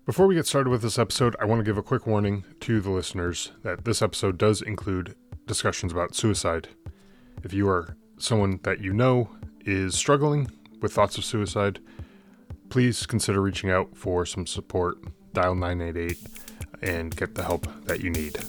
Before we get started with this episode, I want to give a quick warning to the listeners that this episode does include discussions about suicide. If you are someone that you know is struggling with thoughts of suicide, please consider reaching out for some support. Dial 988 and get the help that you need.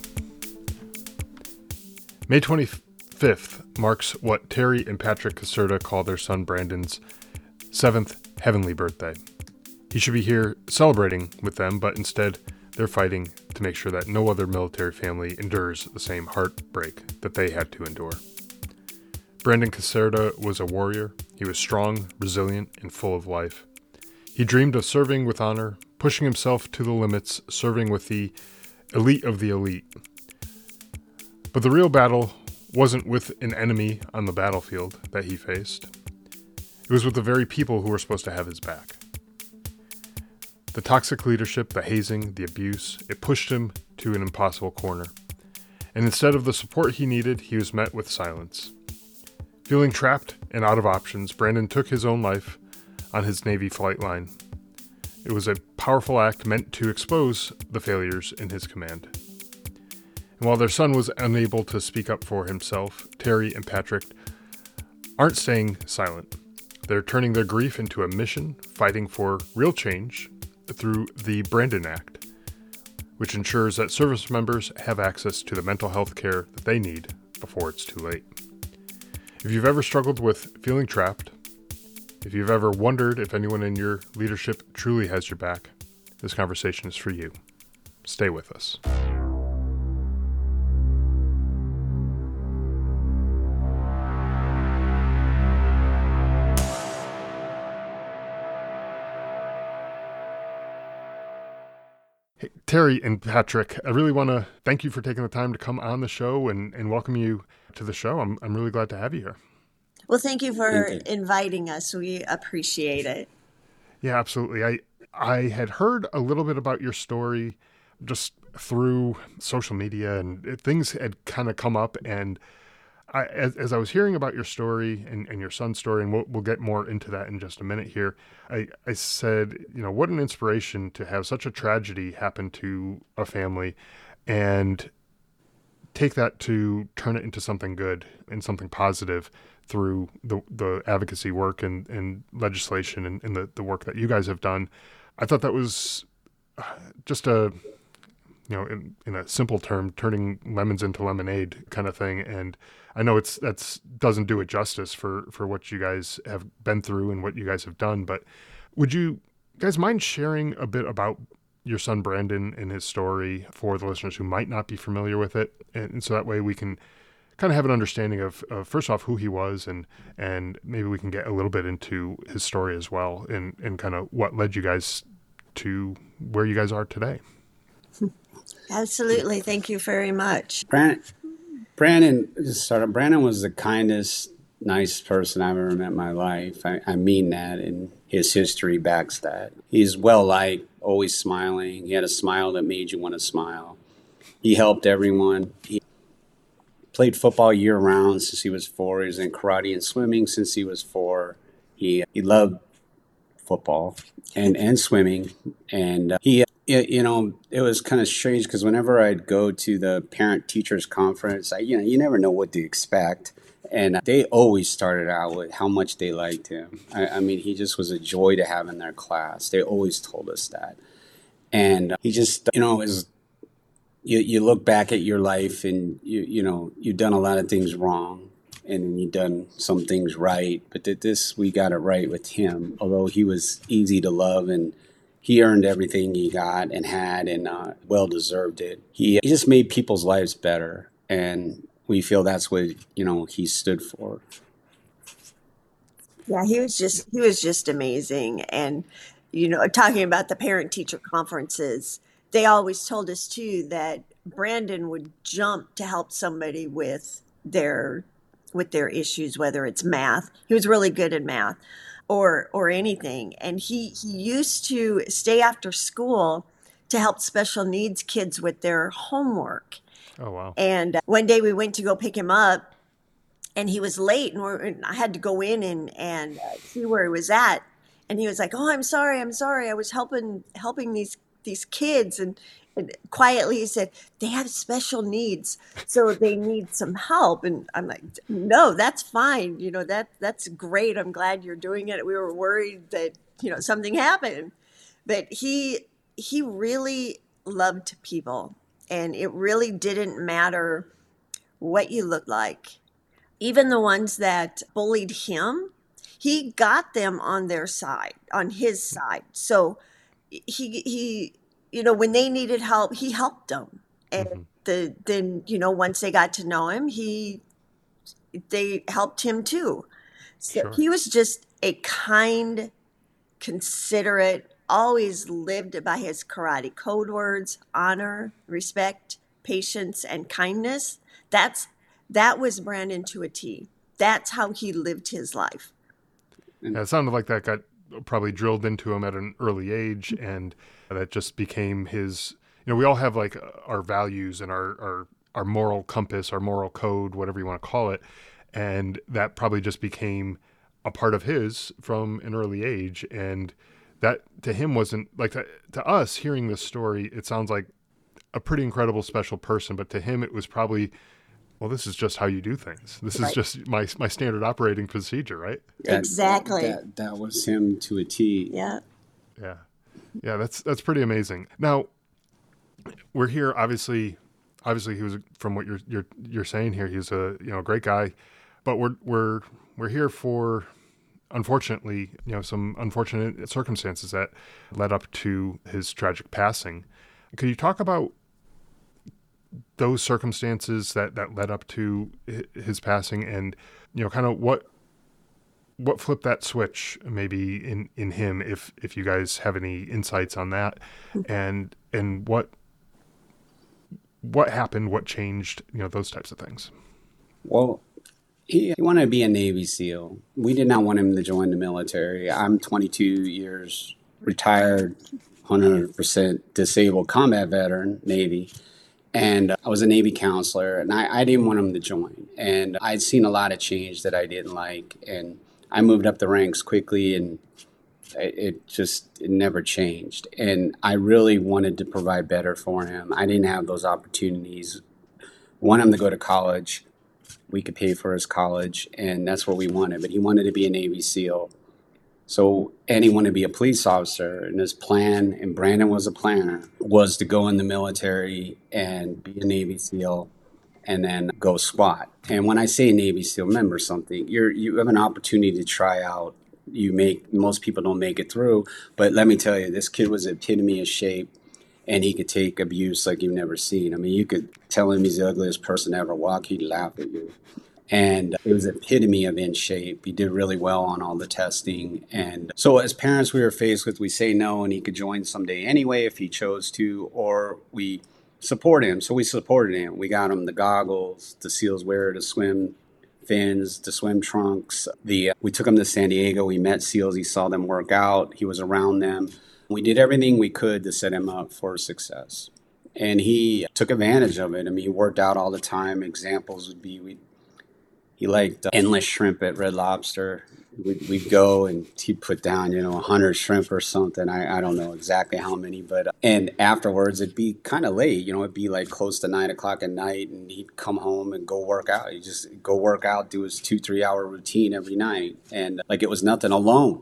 May 25th marks what Terry and Patrick Caserta call their son Brandon's 7th heavenly birthday. He should be here celebrating with them, but instead they're fighting to make sure that no other military family endures the same heartbreak that they had to endure. Brandon Caserta was a warrior. He was strong, resilient, and full of life. He dreamed of serving with honor, pushing himself to the limits, serving with the elite of the elite. But the real battle wasn't with an enemy on the battlefield that he faced. It was with the very people who were supposed to have his back. The toxic leadership, the hazing, the abuse, it pushed him to an impossible corner. And instead of the support he needed, he was met with silence. Feeling trapped and out of options, Brandon took his own life on his Navy flight line. It was a powerful act meant to expose the failures in his command. And while their son was unable to speak up for himself, Terry and Patrick aren't staying silent. They're turning their grief into a mission, fighting for real change through the Brandon Act, which ensures that service members have access to the mental health care that they need before it's too late. If you've ever struggled with feeling trapped, if you've ever wondered if anyone in your leadership truly has your back, this conversation is for you. Stay with us. Hey, Terry and Patrick, I really want to thank you for taking the time to come on the show and welcome you to the show. I'm really glad to have you here. Well, thank you for inviting us. We appreciate it. Yeah, absolutely. I had heard a little bit about your story just through social media, and things had kind of come up. And as I was hearing about your story and your son's story, and we'll get more into that in just a minute here, I said, what an inspiration to have such a tragedy happen to a family and take that to turn it into something good and something positive through the advocacy work and legislation and the work that you guys have done. I thought that was just in a simple term, turning lemons into lemonade kind of thing. And I know that's doesn't do it justice for what you guys have been through and what you guys have done. But would you guys mind sharing a bit about your son Brandon and his story for the listeners who might not be familiar with it? And so that way we can kind of have an understanding of first off, who he was, and maybe we can get a little bit into his story as well, and kind of what led you guys to where you guys are today. Absolutely. Thank you very much. Brandon was the kindest, nicest person I've ever met in my life. I mean that, and his history backs that. He's well-liked, always smiling. He had a smile that made you want to smile. He helped everyone. He played football year-round since he was 4. He was in karate and swimming since he was 4. He loved football and swimming, and it was kind of strange because whenever I'd go to the parent-teachers conference, you never know what to expect. And they always started out with how much they liked him. I mean, he just was a joy to have in their class. They always told us that. And he just, you look back at your life and, you've done a lot of things wrong and you've done some things right. But we got it right with him, although he was easy to love and he earned everything he got and had and well deserved it. He just made people's lives better. And we feel that's what, he stood for. Yeah, he was just amazing. And, talking about the parent-teacher conferences, they always told us too that Brandon would jump to help somebody with their issues, whether it's math. He was really good at math or anything. And he used to stay after school to help special needs kids with their homework. Oh, wow. And one day we went to go pick him up and he was late and I had to go in and see where he was at. And he was like, "Oh, I'm sorry. I was helping these these kids, and quietly he said, they have special needs, so they need some help. And I'm like, no, that's fine. That's great. I'm glad you're doing it. We were worried that, something happened. But he really loved people, and it really didn't matter what you looked like. Even the ones that bullied him, he got them on their side, on his side. So he when they needed help, he helped them. And Hmm. then once they got to know him, they helped him too. So Sure. he was just a kind, considerate, always lived by his karate code words: honor, respect, patience, and kindness. That was Brandon to a T. That's how he lived his life. Yeah, it sounded like that got probably drilled into him at an early age, and that just became his. We all have like our values and our moral compass, our moral code, whatever you want to call it, and that probably just became a part of his from an early age, and that to him wasn't like to us hearing this story. It sounds like a pretty incredible special person, but to him it was probably, well, this is just how you do things. This is Right. just my standard operating procedure, right? Exactly. That was him to a T. Yeah. Yeah. Yeah, that's pretty amazing. Now, we're here obviously he was, from what you're saying here, he's a, great guy, but we're here for, unfortunately, some unfortunate circumstances that led up to his tragic passing. Could you talk about those circumstances that led up to his passing, and kind of what flipped that switch maybe in him, if you guys have any insights on that, and what happened, what changed, those types of things. Well, he wanted to be a Navy SEAL. We did not want him to join the military. I'm 22 years retired, 100% disabled combat veteran, Navy. And I was a Navy counselor, and I didn't want him to join. And I'd seen a lot of change that I didn't like. And I moved up the ranks quickly, and it never changed. And I really wanted to provide better for him. I didn't have those opportunities. Want him to go to college. We could pay for his college, and that's what we wanted. But he wanted to be a Navy SEAL. So, and he wanted to be a police officer. And his plan, and Brandon was a planner, was to go in the military and be a Navy SEAL and then go SWAT. And when I say Navy SEAL, remember something, you have an opportunity to try out. Most people don't make it through, but let me tell you, this kid was the epitome of shape, and he could take abuse like you've never seen. I mean, you could tell him he's the ugliest person to ever walk, he'd laugh at you. And it was the epitome of in shape. He did really well on all the testing. And so as parents, we were faced with, we say no, and he could join someday anyway if he chose to, or we support him. So we supported him. We got him the goggles, the SEALs wear to swim, fins, the swim trunks. We took him to San Diego. We met SEALs. He saw them work out. He was around them. We did everything we could to set him up for success. And he took advantage of it. I mean, he worked out all the time. Examples would be, he liked endless shrimp at Red Lobster. We'd go and he'd put down, 100 shrimp or something. I don't know exactly how many, but and afterwards it'd be kind of late, it'd be like close to 9 o'clock at night, and he'd come home and go work out. He'd just go work out, do his 2-3 hour routine every night, and like it was nothing, alone.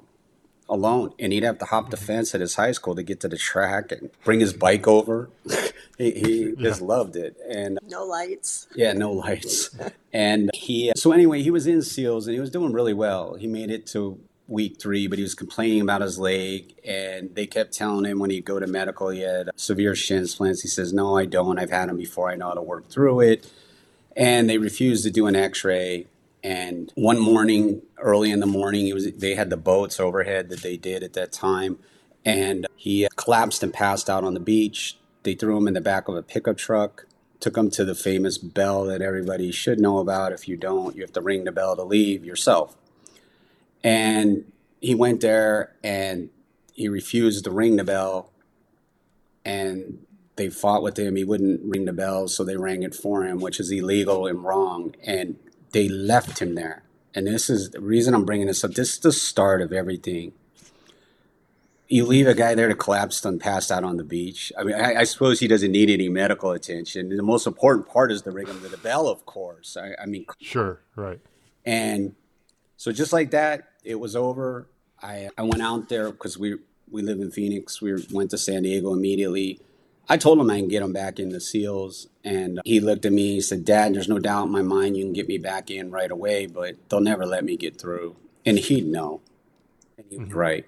And he'd have to hop the fence at his high school to get to the track and bring his bike over. He just loved it. And No lights. yeah, no lights. And so anyway, he was in SEALs and he was doing really well. He made it to week 3, but he was complaining about his leg, and they kept telling him when he'd go to medical he had severe shin splints. He says, no, I don't. I've had them before. I know how to work through it. And they refused to do an x-ray. And one morning, early in the morning, they had the boats overhead that they did at that time. And he collapsed and passed out on the beach. They threw him in the back of a pickup truck, took him to the famous bell that everybody should know about. If you don't, you have to ring the bell to leave yourself. And he went there and he refused to ring the bell. And they fought with him. He wouldn't ring the bell, so they rang it for him, which is illegal and wrong. And they left him there. And this is the reason I'm bringing this up. This is the start of everything. You leave a guy there to collapse and passed out on the beach. I mean, I suppose he doesn't need any medical attention. The most important part is to ring him to the bell, of course. I mean, Sure, right. and so just like that, it was over. I went out there because we live in Phoenix. We went to San Diego immediately. I told him I can get him back in the SEALs, and he looked at me. He said, "Dad, there's no doubt in my mind you can get me back in right away, but they'll never let me get through." And he'd know, and he was right.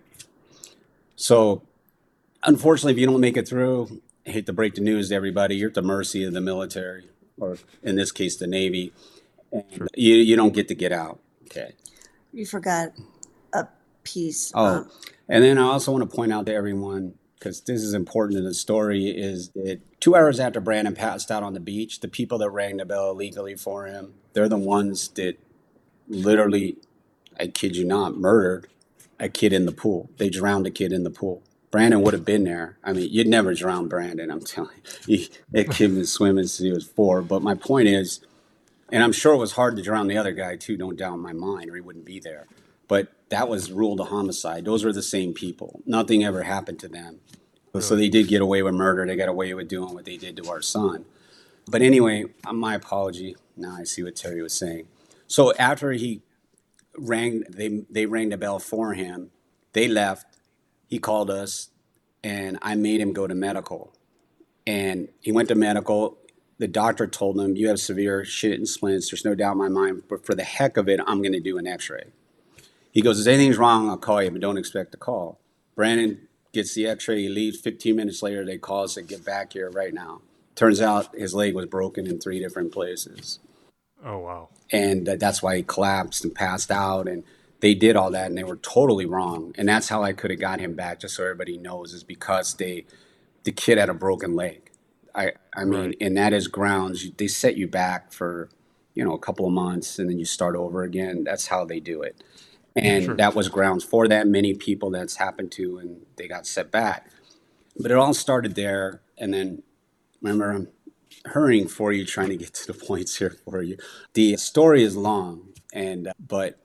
So, unfortunately, if you don't make it through, I hate to break the news to everybody, you're at the mercy of the military, or in this case, the Navy, and you don't get out. Okay. You forgot a piece. Oh, and then I also want to point out to everyone, because this is important to the story, is that 2 hours after Brandon passed out on the beach, the people that rang the bell illegally for him, they're the ones that literally, I kid you not, murdered a kid in the pool. They drowned a kid in the pool. Brandon would have been there. I mean, you'd never drown Brandon, I'm telling you. That kid was swimming since he was 4. But my point is, and I'm sure it was hard to drown the other guy too, don't doubt my mind, or he wouldn't be there. But that was ruled a homicide. Those were the same people. Nothing ever happened to them. So they did get away with murder. They got away with doing what they did to our son. But anyway, my apology. Now I see what Terry was saying. So after he rang, they rang the bell for him. They left. He called us, and I made him go to medical. And he went to medical. The doctor told him, "You have severe shit and splints. There's no doubt in my mind. But for the heck of it, I'm going to do an x-ray." He goes, "If anything's wrong, I'll call you, but don't expect a call." Brandon gets the x-ray. He leaves. 15 minutes later, they call us and get back here right now. Turns out his leg was broken in 3 different places. Oh, wow. And that's why he collapsed and passed out. And they did all that, and they were totally wrong. And that's how I could have got him back, just so everybody knows, is because the kid had a broken leg. I mean, and that is grounds. They set you back for, a couple of months, and then you start over again. That's how they do it. And that was grounds for that. Many people that's happened to, and they got set back. But it all started there. And then, remember, I'm hurrying for you, trying to get to the points here for you. The story is long, but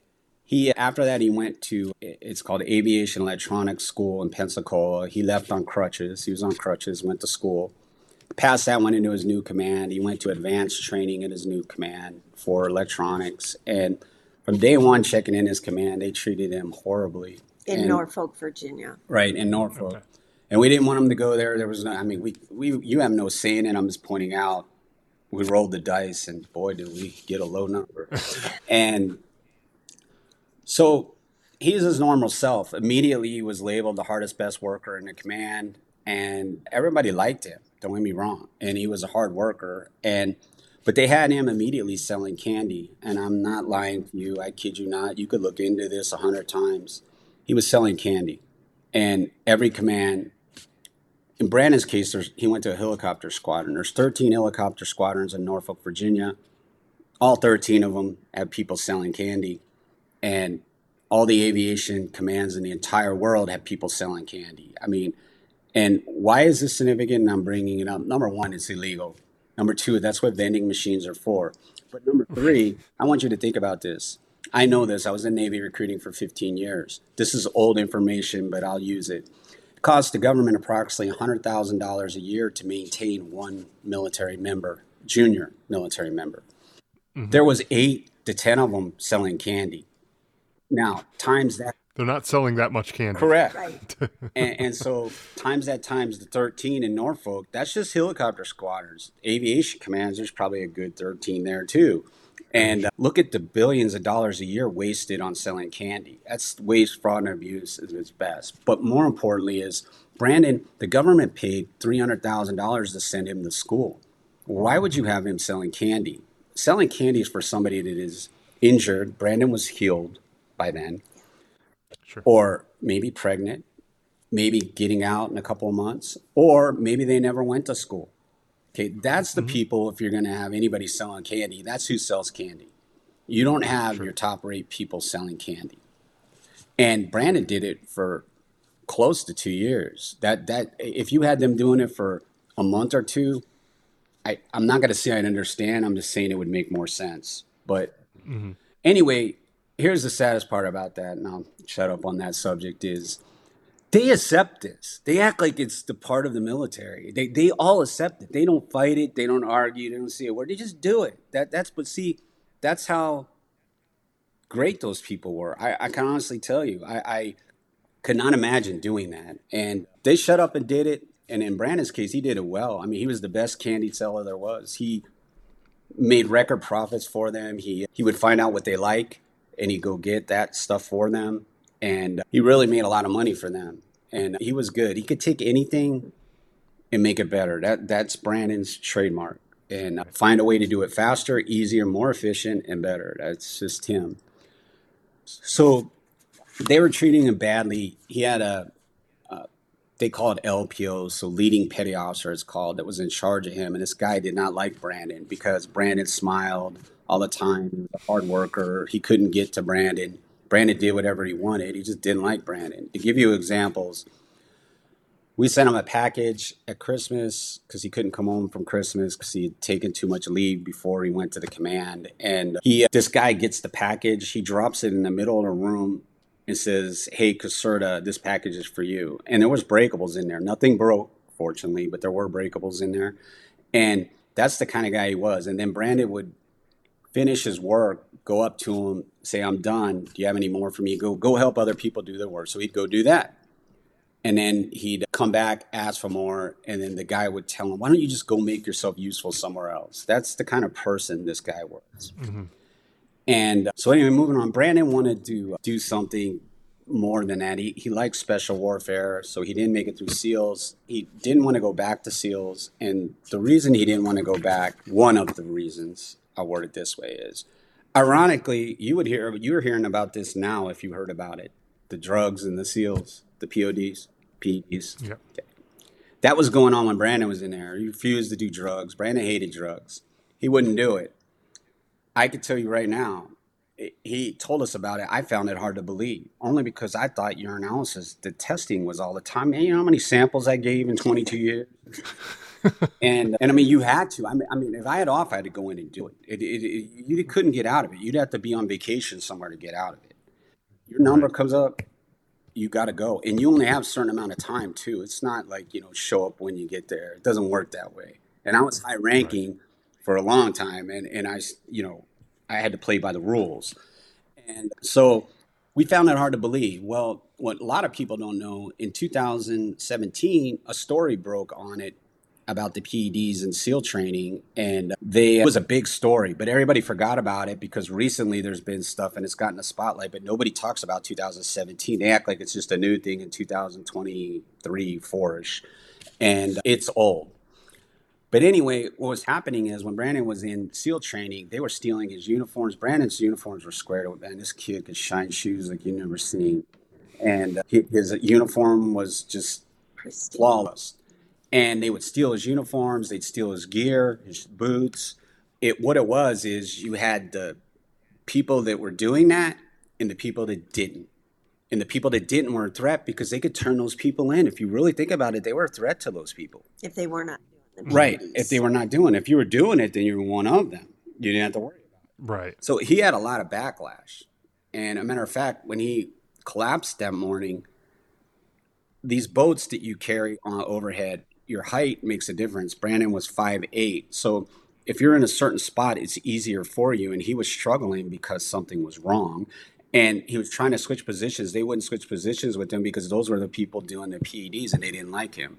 after that, he went to, it's called Aviation Electronics School in Pensacola. He left on crutches. He was on crutches, went to school. Past that, went into his new command. He went to advanced training in his new command for electronics. And from day one, checking in his command, they treated him horribly. In Norfolk, Virginia. Right, in Norfolk. Okay. And we didn't want him to go there. There was no, I mean, you have no say in it. I'm just pointing out, we rolled the dice, and boy, did we get a low number. And so he's his normal self. Immediately, he was labeled the hardest, best worker in the command, and everybody liked him. Don't get me wrong. And he was a hard worker. But they had him immediately selling candy. And I'm not lying to you. I kid you not. You could look into this 100 times. He was selling candy. And every command, in Brandon's case, he went to a helicopter squadron. There's 13 helicopter squadrons in Norfolk, Virginia. All 13 of them have people selling candy. And all the aviation commands in the entire world have people selling candy. I mean, and why is this significant? And I'm bringing it up. Number 1, it's illegal. Number 2, that's what vending machines are for. But number 3, I want you to think about this. I know this. I was in Navy recruiting for 15 years. This is old information, but I'll use it. It costs the government approximately $100,000 a year to maintain one military member, junior military member. Mm-hmm. There was 8 to 10 of them selling candy. Now, times that. They're not selling that much candy. Correct. Right. and so times the 13 in Norfolk, that's just helicopter squadrons. Aviation commands, there's probably a good 13 there too. And look at the billions of dollars a year wasted on selling candy. That's waste, fraud, and abuse at its best. But more importantly is, Brandon, the government paid $300,000 to send him to school. Why would you have him selling candy? Selling candy is for somebody that is injured. Brandon was healed by then. Sure. Or maybe pregnant, maybe getting out in a couple of months, or maybe they never went to school. Okay, that's the people, if you're going to have anybody selling candy, that's who sells candy. You don't have your top rate people selling candy. And Brandon did it for close to 2 years. That if you had them doing it for a month or two, I'm not going to say I'd understand. I'm just saying it would make more sense. But anyway, here's the saddest part about that, and I'll shut up on that subject, is They accept this. They act like it's the part of the military. They all accept it. They don't fight it. They don't argue. They don't say a word. They just do it. But see, that's how great those people were. I can honestly tell you, I could not imagine doing that. And they shut up and did it. And in Brandon's case, he did it well. I mean, he was the best candy seller there was. He made record profits for them. He would find out what they like, and he'd go get that stuff for them. And he really made a lot of money for them. And he was good. He could take anything and make it better. That's Brandon's trademark. And find a way to do it faster, easier, more efficient, and better. That's just him. So they were treating him badly. He had they call it LPO, so leading petty officer it's called, that was in charge of him. And this guy did not like Brandon because Brandon smiled all the time. He was a hard worker. He couldn't get to Brandon. Brandon did whatever he wanted. He just didn't like Brandon. To give you examples, we sent him a package at Christmas because he couldn't come home from Christmas because he had taken too much leave before he went to the command. And this guy gets the package. He drops it in the middle of the room and says, "Hey, Caserta, this package is for you." And there was breakables in there. Nothing broke, fortunately, but there were breakables in there. And that's the kind of guy he was. And then Brandon would finish his work, go up to him, say, "I'm done. Do you have any more for me?" Go help other people do their work. So he'd go do that. And then he'd come back, ask for more, and then the guy would tell him, "Why don't you just go make yourself useful somewhere else?" That's the kind of person this guy was. Mm-hmm. And so anyway, moving on, Brandon wanted to do something more than that. He liked special warfare, so he didn't make it through SEALs. He didn't want to go back to SEALs. And the reason he didn't want to go back, one of the reasons, I'll word it this way, is, ironically, you were hearing about this now if you heard about it. The drugs and the SEALs, the PODs, PEDs. Yep. Okay. That was going on when Brandon was in there. He refused to do drugs. Brandon hated drugs. He wouldn't do it. I could tell you right now, he told us about it. I found it hard to believe, only because I thought urinalysis, the testing was all the time. Man, you know how many samples I gave in 22 years? and I mean, you had to. I mean, if I had off, I had to go in and do it. You couldn't get out of it. You'd have to be on vacation somewhere to get out of it. Your number comes up, you got to go. And you only have a certain amount of time, too. It's not like, show up when you get there. It doesn't work that way. And I was high ranking for a long time, and I had to play by the rules. And so we found it hard to believe. Well, what a lot of people don't know, in 2017, a story broke on it about the PEDs and SEAL training, and it was a big story, but everybody forgot about it because recently there's been stuff and it's gotten a spotlight, but nobody talks about 2017. They act like it's just a new thing in 2023, 4-ish, and it's old. But anyway, what was happening is when Brandon was in SEAL training, they were stealing his uniforms. Brandon's uniforms were squared up, and this kid could shine shoes like you've never seen. And his uniform was just flawless. And they would steal his uniforms, they'd steal his gear, his boots. What it was is you had the people that were doing that and the people that didn't. And the people that didn't were a threat because they could turn those people in. If you really think about it, they were a threat to those people. If they were not. Right. If they were not doing it. If you were doing it, then you were one of them. You didn't have to worry about it. Right. So he had a lot of backlash. And a matter of fact, when he collapsed that morning, these boats that you carry on overhead, your height makes a difference. Brandon was 5'8". So if you're in a certain spot, it's easier for you. And he was struggling because something was wrong. And he was trying to switch positions. They wouldn't switch positions with him because those were the people doing the PEDs and they didn't like him.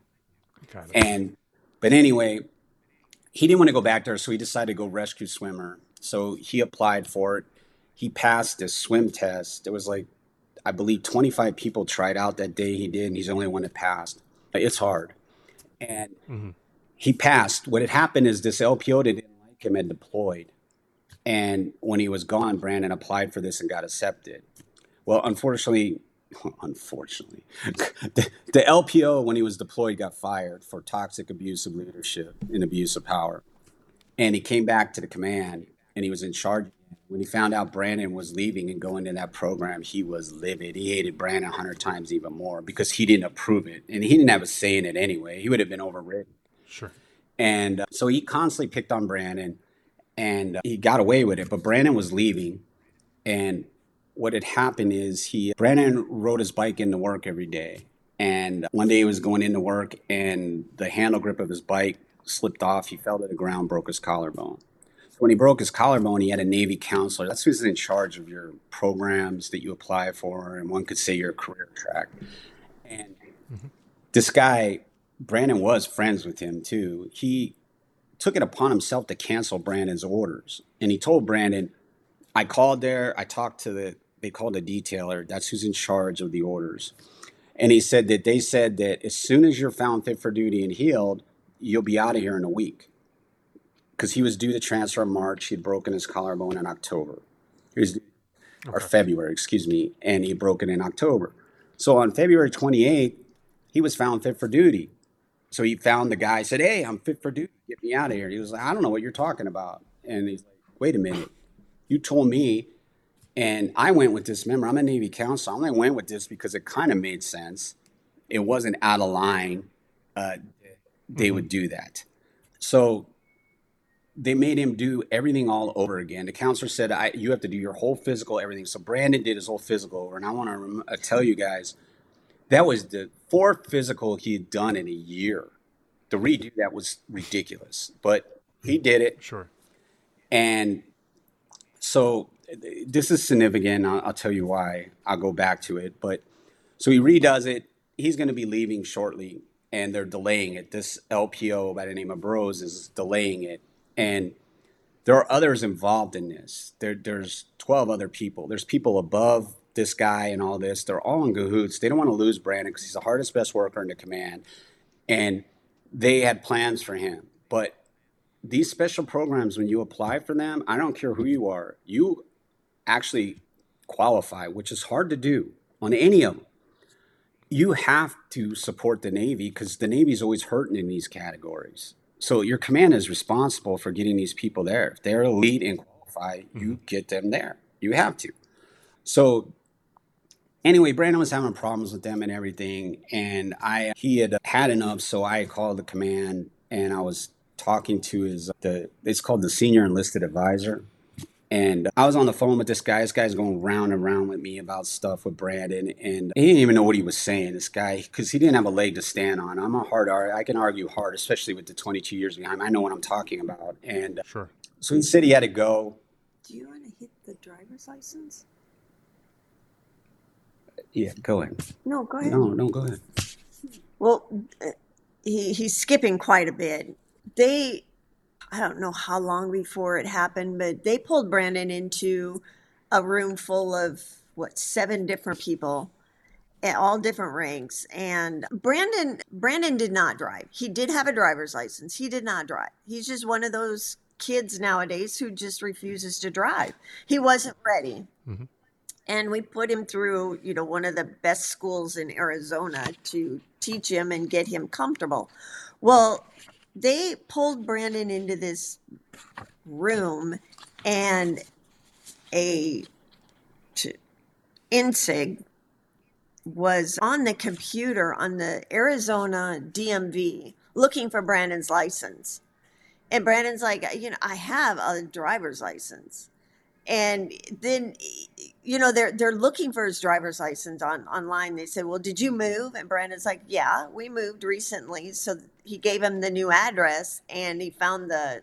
But anyway, he didn't want to go back there, so he decided to go rescue swimmer. So he applied for it. He passed this swim test. There was I believe 25 people tried out that day. He did, and he's the only one that passed. It's hard. And he passed. What had happened is this LPO that didn't like him had deployed. And when he was gone, Brandon applied for this and got accepted. Well, unfortunately, the LPO, when he was deployed, got fired for toxic abuse of leadership and abuse of power. And he came back to the command, and he was in charge. When he found out Brandon was leaving and going to that program, he was livid. He hated Brandon 100 times even more because he didn't approve it. And he didn't have a say in it anyway. He would have been overridden. Sure. And so he constantly picked on Brandon, and he got away with it. But Brandon was leaving, and what had happened is Brandon rode his bike into work every day. And one day he was going into work and the handle grip of his bike slipped off. He fell to the ground, broke his collarbone. So when he broke his collarbone, he had a Navy counselor. That's who's in charge of your programs that you apply for. And one could say your career track. And this guy, Brandon was friends with him too. He took it upon himself to cancel Brandon's orders. And he told Brandon, I called there, I talked to they called a detailer. That's who's in charge of the orders. And he said that they said that as soon as you're found fit for duty and healed, you'll be out of here in a week. Because he was due to transfer in March. He'd broken his collarbone in October. He was, or February, excuse me. And he broke it in October. So on February 28th, he was found fit for duty. So he found the guy, said, hey, I'm fit for duty. Get me out of here. He was like, I don't know what you're talking about. And he's like, wait a minute. You told me. And I went with this. Remember, I'm a Navy counselor. I only went with this because it kind of made sense. It wasn't out of line. They would do that. So they made him do everything all over again. The counselor said, you have to do your whole physical, everything. So Brandon did his whole physical over. And I want to tell you guys, that was the fourth physical he had done in a year. To redo that was ridiculous. But he did it. Sure. And so this is significant. I'll tell you why. I'll go back to it. But so he redoes it. He's going to be leaving shortly, and they're delaying it. This LPO by the name of Bros is delaying it. And there are others involved in this. There's 12 other people. There's people above this guy and all this. They're all in cahoots. They don't want to lose Brandon because he's the hardest, best worker in the command. And they had plans for him. But these special programs, when you apply for them, I don't care who you are, you actually qualify, which is hard to do on any of them. You have to support the Navy because the Navy is always hurting in these categories. So your command is responsible for getting these people there. If they're elite and qualify, you get them there. You have to. So anyway, Brandon was having problems with them and everything. And he had enough. So I called the command and I was talking to it's called the senior enlisted advisor. And I was on the phone with this guy. This guy's going round and round with me about stuff with Brandon. And he didn't even know what he was saying, this guy, because he didn't have a leg to stand on. I'm a hard artist. I can argue hard, especially with the 22 years behind me. I know what I'm talking about. And Sure. So he said he had to go. Do you want to hit the driver's license? Yeah, go ahead. No, go ahead. No, go ahead. Well, he's skipping quite a bit. I don't know how long before it happened, but they pulled Brandon into a room full of 7 different people at all different ranks. And Brandon did not drive. He did have a driver's license. He did not drive. He's just one of those kids nowadays who just refuses to drive. He wasn't ready. Mm-hmm. And we put him through, one of the best schools in Arizona to teach him and get him comfortable. Well, they pulled Brandon into this room and INSIG was on the computer on the Arizona DMV looking for Brandon's license. And Brandon's like, I have a driver's license. And then, they're looking for his driver's license online. They said, well, did you move? And Brandon's like, yeah, we moved recently. So he gave him the new address and he found the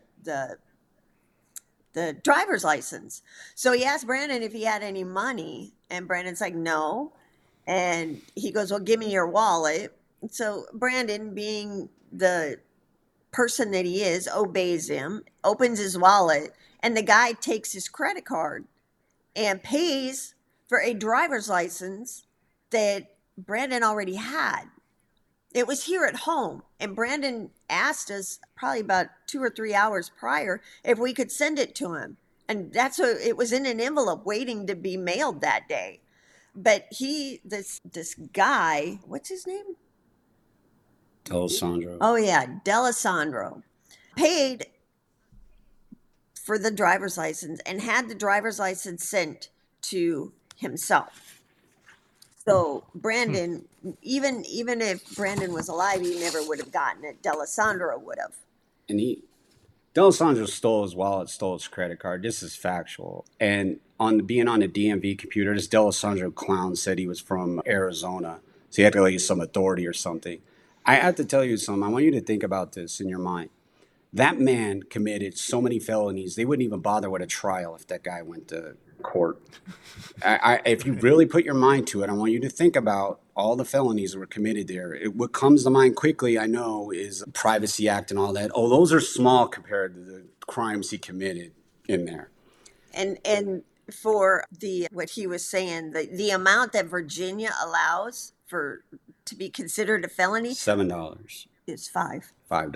driver's license. So he asked Brandon if he had any money. And Brandon's like, no. And he goes, well, give me your wallet. So Brandon, being the person that he is, obeys him, opens his wallet. And the guy takes his credit card and pays for a driver's license that Brandon already had. It was here at home. And Brandon asked us probably about 2 or 3 hours prior if we could send it to him. And it was in an envelope waiting to be mailed that day. But this guy, what's his name? D'Alessandro. Oh, yeah, D'Alessandro. Paid for the driver's license and had the driver's license sent to himself. So Brandon, even if Brandon was alive, he never would have gotten it. D'Alessandro would have. And D'Alessandro stole his wallet, stole his credit card. This is factual. And on being on the DMV computer, this D'Alessandro clown said he was from Arizona. So he had to like some authority or something. I have to tell you something. I want you to think about this in your mind. That man committed so many felonies, they wouldn't even bother with a trial if that guy went to court. If you really put your mind to it, I want you to think about all the felonies that were committed there. What comes to mind quickly, I know, is Privacy Act and all that. Oh, those are small compared to the crimes he committed in there. And for the what he was saying, the amount that Virginia allows for to be considered a felony $7. is $5.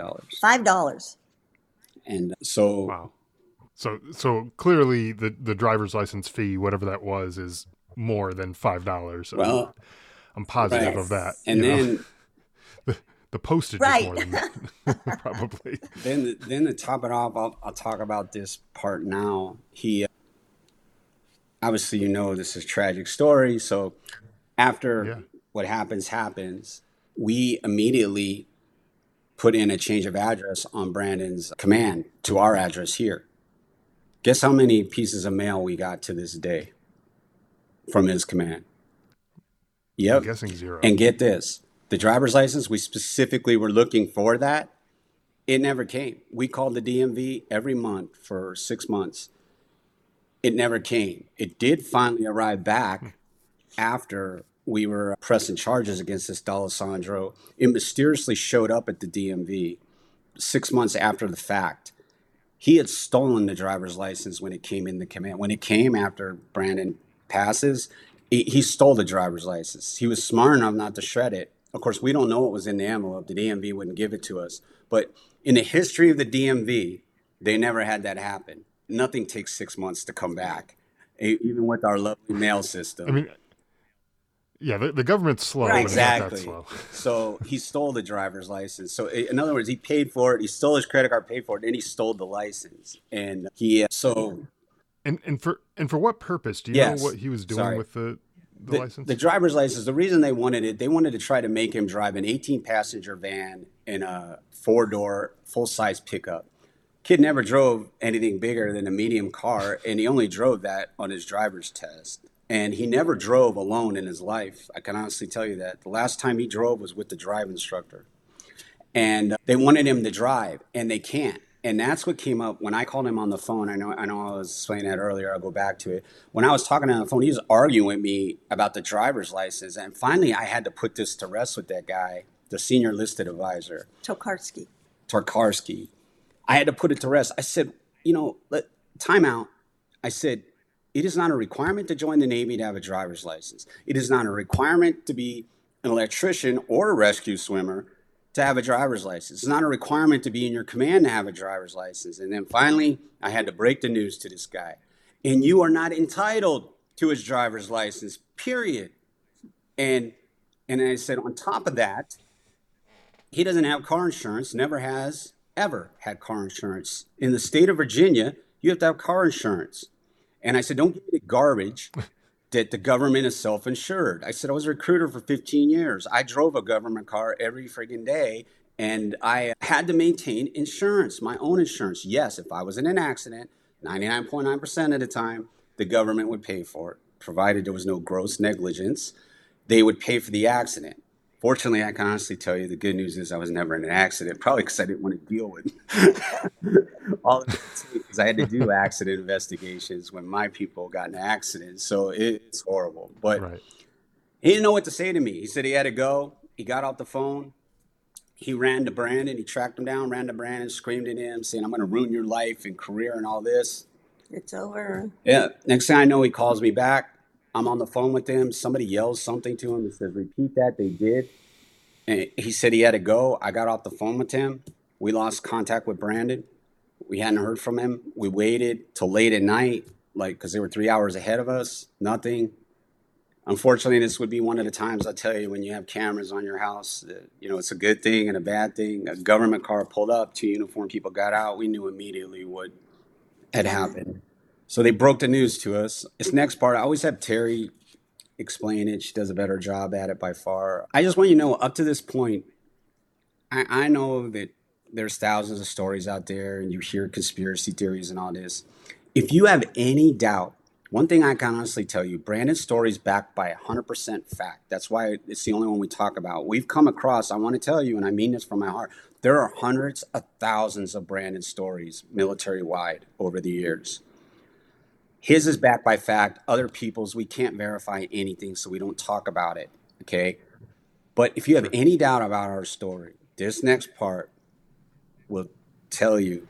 $5. And so Wow. So clearly the driver's license fee, whatever that was, is more than $5. Well, I'm positive right. of that. And then the postage Right. is more than that, probably. then to top it off, I'll talk about this part now. He obviously, this is a tragic story. So after what happens, we immediately put in a change of address on Brandon's command to our address here. Guess how many pieces of mail we got to this day from his command? Yep. I'm guessing 0. And get this, the driver's license, we specifically were looking for that. It never came. We called the DMV every month for 6 months. It never came. It did finally arrive back after we were pressing charges against this D'Alessandro. It mysteriously showed up at the DMV 6 months after the fact. He had stolen the driver's license when it came in the command. When it came after Brandon passes, he stole the driver's license. He was smart enough not to shred it. Of course, we don't know what was in the envelope. The DMV wouldn't give it to us. But in the history of the DMV, they never had that happen. Nothing takes 6 months to come back, even with our lovely mail system. I mean, yeah, the government's slow. Right. But not that Exactly. slow. So he stole the driver's license. So in other words, he paid for it. He stole his credit card, paid for it, and he stole the license. And he And for what purpose? Do you Yes. know what he was doing Sorry. with the license? the driver's license. The reason they wanted it, they wanted to try to make him drive an 18-passenger van in a 4-door full-size pickup. Kid never drove anything bigger than a medium car, and he only drove that on his driver's test. And he never drove alone in his life. I can honestly tell you that. The last time he drove was with the drive instructor. And they wanted him to drive, and they can't. And that's what came up when I called him on the phone. I know I was explaining that earlier. I'll go back to it. When I was talking to him on the phone, he was arguing with me about the driver's license. And finally, I had to put this to rest with that guy, the senior listed advisor, Tarkarski. I had to put it to rest. I said, time out. I said, it is not a requirement to join the Navy to have a driver's license. It is not a requirement to be an electrician or a rescue swimmer to have a driver's license. It's not a requirement to be in your command to have a driver's license. And then finally, I had to break the news to this guy. And you are not entitled to his driver's license, period. And I said, on top of that, he doesn't have car insurance, never has ever had car insurance. In the state of Virginia, you have to have car insurance. And I said, don't give me the garbage that the government is self-insured. I said, I was a recruiter for 15 years. I drove a government car every friggin' day, and I had to maintain insurance, my own insurance. Yes, if I was in an accident, 99.9% of the time, the government would pay for it, provided there was no gross negligence. They would pay for the accident. Fortunately, I can honestly tell you the good news is I was never in an accident, probably because I didn't want to deal with all of it, because I had to do accident investigations when my people got in accidents. So it's horrible. But Right. he didn't know what to say to me. He said he had to go. He got off the phone. He ran to Brandon. He tracked him down, ran to Brandon, screamed at him, saying, I'm going to ruin your life and career and all this. It's over. Yeah. Next thing I know, he calls me back. I'm on the phone with him. Somebody yells something to him. He says, repeat that. They did. And he said he had to go. I got off the phone with him. We lost contact with Brandon. We hadn't heard from him. We waited till late at night, because they were 3 hours ahead of us. Nothing. Unfortunately, this would be one of the times I tell you when you have cameras on your house, it's a good thing and a bad thing. A government car pulled up, 2 uniformed people got out. We knew immediately what had happened. So they broke the news to us. This next part, I always have Terry explain it. She does a better job at it by far. I just want you to know, up to this point, I know that there's thousands of stories out there, and you hear conspiracy theories and all this. If you have any doubt, one thing I can honestly tell you, Brandon's story is backed by 100% fact. That's why it's the only one we talk about. We've come across, I want to tell you, and I mean this from my heart, there are hundreds of thousands of Brandon stories military-wide over the years. His is backed by fact. Other people's, we can't verify anything, so we don't talk about it, okay? But if you have any doubt about our story, this next part will tell you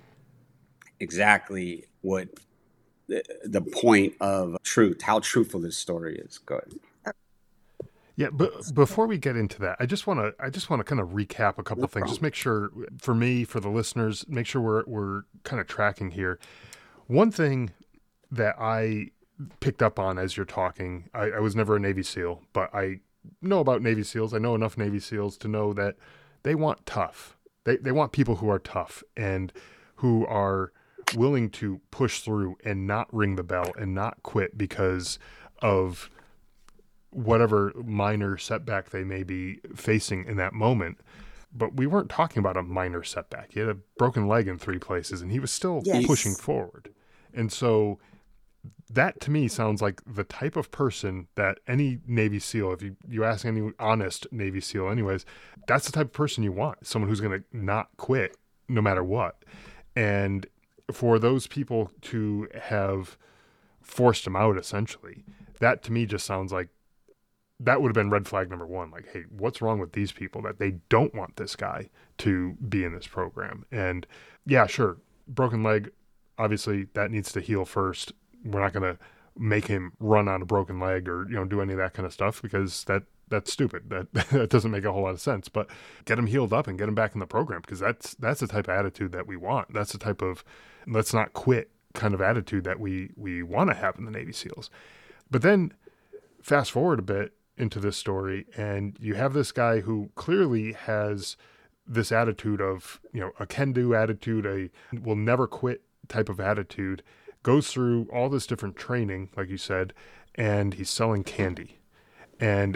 exactly what the point of truth, how truthful this story is. Go ahead. Yeah, but before we get into that, I just want to kind of recap a couple of things. Just make sure, for me, for the listeners, make sure we're kind of tracking here. One thing that I picked up on as you're talking, I was never a Navy SEAL, but I know about Navy SEALs. I know enough Navy SEALs to know that they want tough. They want people who are tough and who are willing to push through and not ring the bell and not quit because of whatever minor setback they may be facing in that moment. But we weren't talking about a minor setback. He had a broken leg in 3 places and he was still pushing forward. And so that to me sounds like the type of person that any Navy SEAL, if you ask any honest Navy SEAL anyways, that's the type of person you want. Someone who's going to not quit no matter what. And for those people to have forced him out, essentially, that to me just sounds like that would have been red flag number 1. Like, hey, what's wrong with these people that they don't want this guy to be in this program? And yeah, sure, broken leg, obviously that needs to heal first. We're not going to make him run on a broken leg or, do any of that kind of stuff because that's stupid. That doesn't make a whole lot of sense. But get him healed up and get him back in the program because that's the type of attitude that we want. That's the type of let's not quit kind of attitude that we want to have in the Navy SEALs. But then fast forward a bit into this story, and you have this guy who clearly has this attitude of, a can-do attitude, a will never quit type of attitude, goes through all this different training, like you said, and he's selling candy. And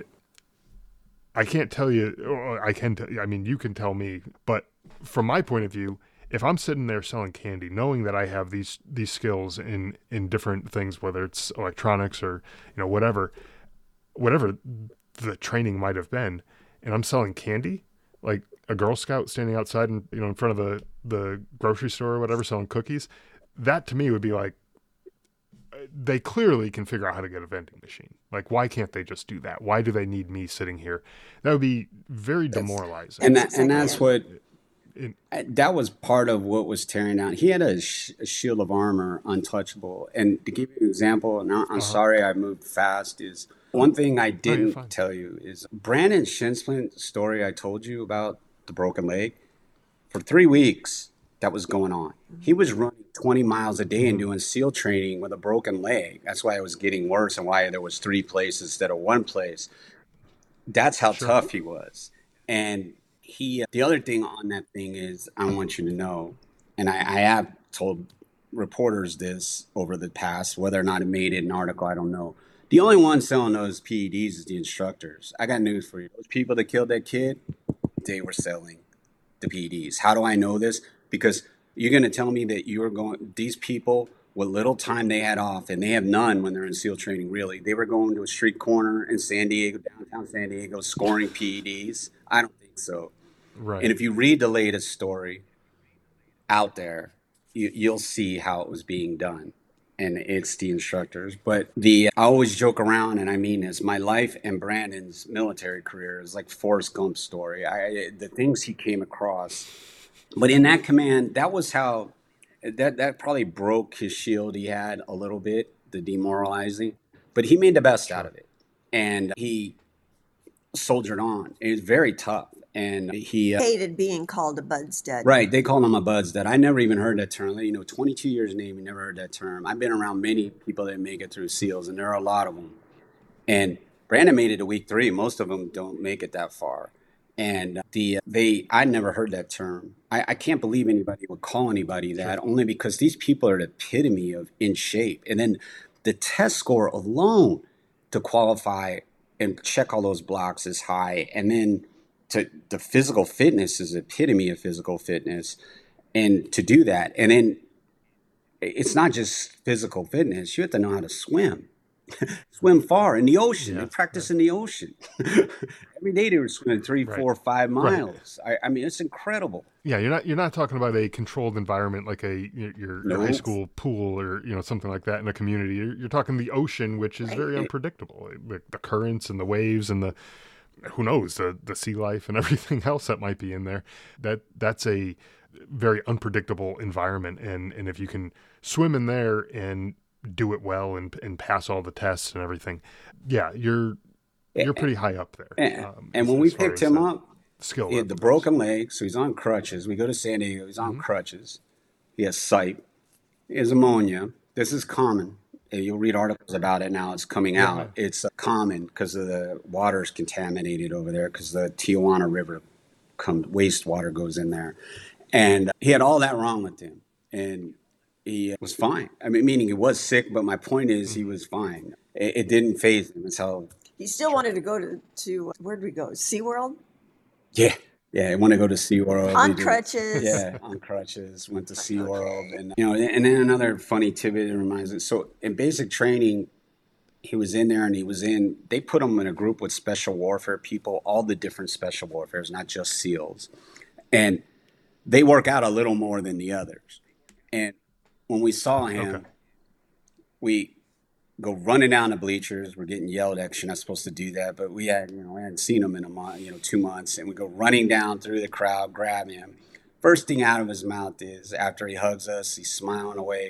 I can't tell you, you can tell me, but from my point of view, if I'm sitting there selling candy, knowing that I have these skills in different things, whether it's electronics or, whatever the training might have been, and I'm selling candy, like a Girl Scout standing outside and, in front of the grocery store or whatever, selling cookies, that to me would be like, they clearly can figure out how to get a vending machine. Like, why can't they just do that? Why do they need me sitting here? That would be very demoralizing. And that's what, that was part of what was tearing down. He had a shield of armor, untouchable. And to give you an example, and I'm sorry I moved fast, is one thing I didn't tell you is Brandon shin splint story I told you about the broken leg. For 3 weeks, that was going on. He was running 20 miles a day and doing SEAL training with a broken leg. That's why it was getting worse and why there was 3 places instead of 1 place. That's how tough he was. And the other thing on that thing is, I want you to know, and I have told reporters this over the past, whether or not it made it an article, I don't know. The only one selling those PEDs is the instructors. I got news for you. Those people that killed that kid, they were selling the PEDs. How do I know this? Because you're going to tell me that these people, with little time they had off, and they have none when they're in SEAL training, really, they were going to a street corner in San Diego, downtown San Diego, scoring PEDs? I don't think so. Right. And if you read the latest story out there, you'll see how it was being done. And it's the instructors. But I always joke around, and I mean this, my life and Brandon's military career is like Forrest Gump's story. The things he came across. But in that command, that was how, that probably broke his shield he had a little bit, the demoralizing. But he made the best out of it. And he soldiered on. It was very tough. And he hated being called a bud stud. Right. They called him a bud stud. I never even heard that term. 22 years in the Navy, never heard that term. I've been around many people that make it through SEALs, and there are a lot of them. And Brandon made it to week 3. Most of them don't make it that far. And I never heard that term. I can't believe anybody would call anybody that, only because these people are the epitome of in shape. And then the test score alone to qualify and check all those blocks is high. And then to the physical fitness is the epitome of physical fitness. And to do that, and then it's not just physical fitness, you have to know how to swim. Swim far in the ocean. They Yeah, practice right, in the ocean. Every day they were swimming three, right, 4, 5 right. miles. I mean, it's incredible. Yeah, you're not talking about a controlled environment like your high No, school pool or something like that in a community. You're talking the ocean, which is Right. very unpredictable. The currents and the waves and the who knows the sea life and everything else that might be in there. That's a very unpredictable environment, and if you can swim in there and do it well and pass all the tests and everything, yeah, you're pretty high up there and when we as far picked as him up, skill he had the level goes. broken leg, so he's on crutches. We go to San Diego, he's on Hmm. crutches. He has sight, he has ammonia. This is common. You'll read articles about it now. It's coming Yeah, yeah. out. It's common because of the water's contaminated over there because the Tijuana River wastewater goes in there. And he had all that wrong with him. And he was fine. I mean, meaning he was sick, but my point is he Hmm. was fine. It didn't phase him. It's how, He still wanted to go to where'd we go? SeaWorld? yeah. Yeah, I want to go to SeaWorld. We On did. crutches. Yeah, on crutches. Went to Okay. SeaWorld. And, and then another funny tidbit that reminds me. So in basic training, he was in there and they put him in a group with special warfare people, all the different special warfares, not just SEALs. And they work out a little more than the others. And when we saw Okay. him, we go running down the bleachers. We're getting yelled at 'cause you're not supposed to do that, but we hadn't seen him in a month, 2 months, and we go running down through the crowd, grab him. First thing out of his mouth is after he hugs us, he's smiling away.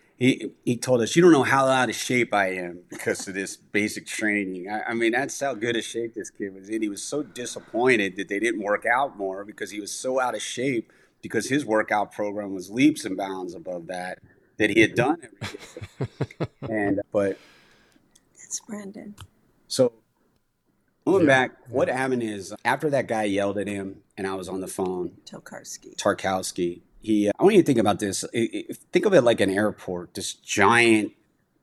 He told us, "You don't know how out of shape I am because of this basic training." I mean, that's how good a shape this kid was in. He was so disappointed that they didn't work out more because he was so out of shape because his workout program was leaps and bounds above that he had done every day. And but That's Brandon so going Yeah, back, what yeah. happened is after that guy yelled at him, and I was on the phone, Tokarski. Tarkowski. I want you to think about this. Think of it like an airport, this giant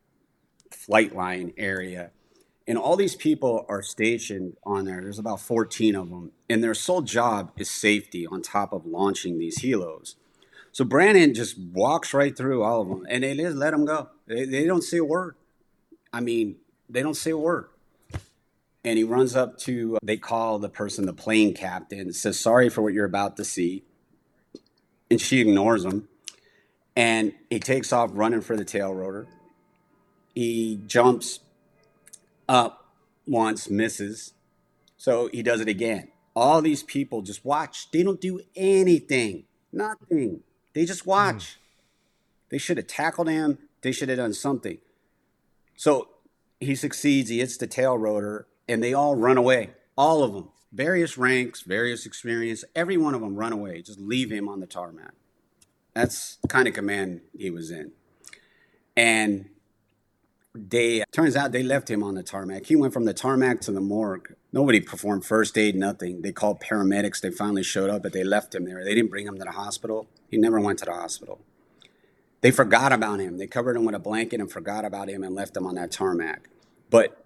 flight line area. And all these people are stationed on there. There's about 14 of them. And their sole job is safety on top of launching these helos. So Brandon just walks right through all of them and they just let him go. They don't say a word. I mean, they don't say a word. And he runs up to, they call the person the plane captain, says, "Sorry for what you're about to see." And she ignores him. And he takes off running for the tail rotor. He jumps up once, misses. So he does it again. All these people just watch. They don't do anything, nothing. They just Hmm. watch. They should have tackled him. They should have done something. So he succeeds. He hits the tail rotor, and they all run away. All of them, various ranks, various experience. Every one of them run away. Just leave him on the tarmac. That's the kind of command he was in. And they turns out they left him on the tarmac. He went from the tarmac to the morgue. Nobody performed first aid, nothing. They called paramedics. They finally showed up, but they left him there. They didn't bring him to the hospital. He never went to the hospital. They forgot about him. They covered him with a blanket and forgot about him and left him on that tarmac. But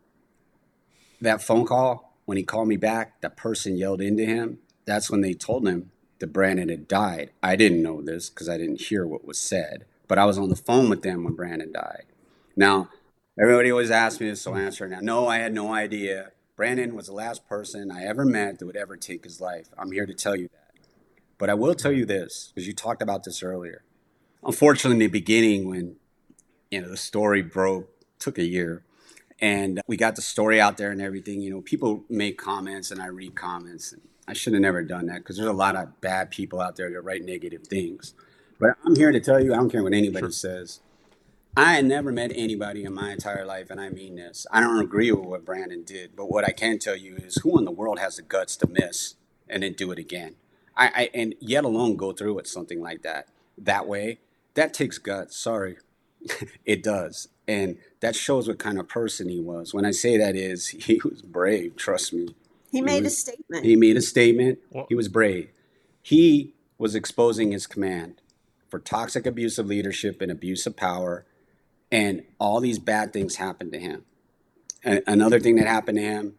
that phone call, when he called me back, that person yelled into him. That's when they told him that Brandon had died. I didn't know this because I didn't hear what was said, but I was on the phone with them when Brandon died. Now, everybody always asks me this, so I'll answer it now. No, I had no idea. Brandon was the last person I ever met that would ever take his life. I'm here to tell you that. But I will tell Right. you this, because you talked about this earlier. Unfortunately, in the beginning, when the story broke, took a year, and we got the story out there and everything. People make comments, and I read comments. And I should have never done that because there's a lot of bad people out there that write negative things. But I'm here to tell you, I don't care what anybody Sure. says. I had never met anybody in my entire life, and I mean this. I don't agree with what Brandon did, but what I can tell you is who in the world has the guts to miss and then do it again? And yet alone go through with something like that way. That takes guts. Sorry, it does, and that shows what kind of person he was. When I say that is, he was brave. Trust me, He he made a was. statement. He made a statement. Well, He was brave. He was exposing his command for toxic, abusive leadership and abuse of power, and all these bad things happened to him. And another thing that happened to him,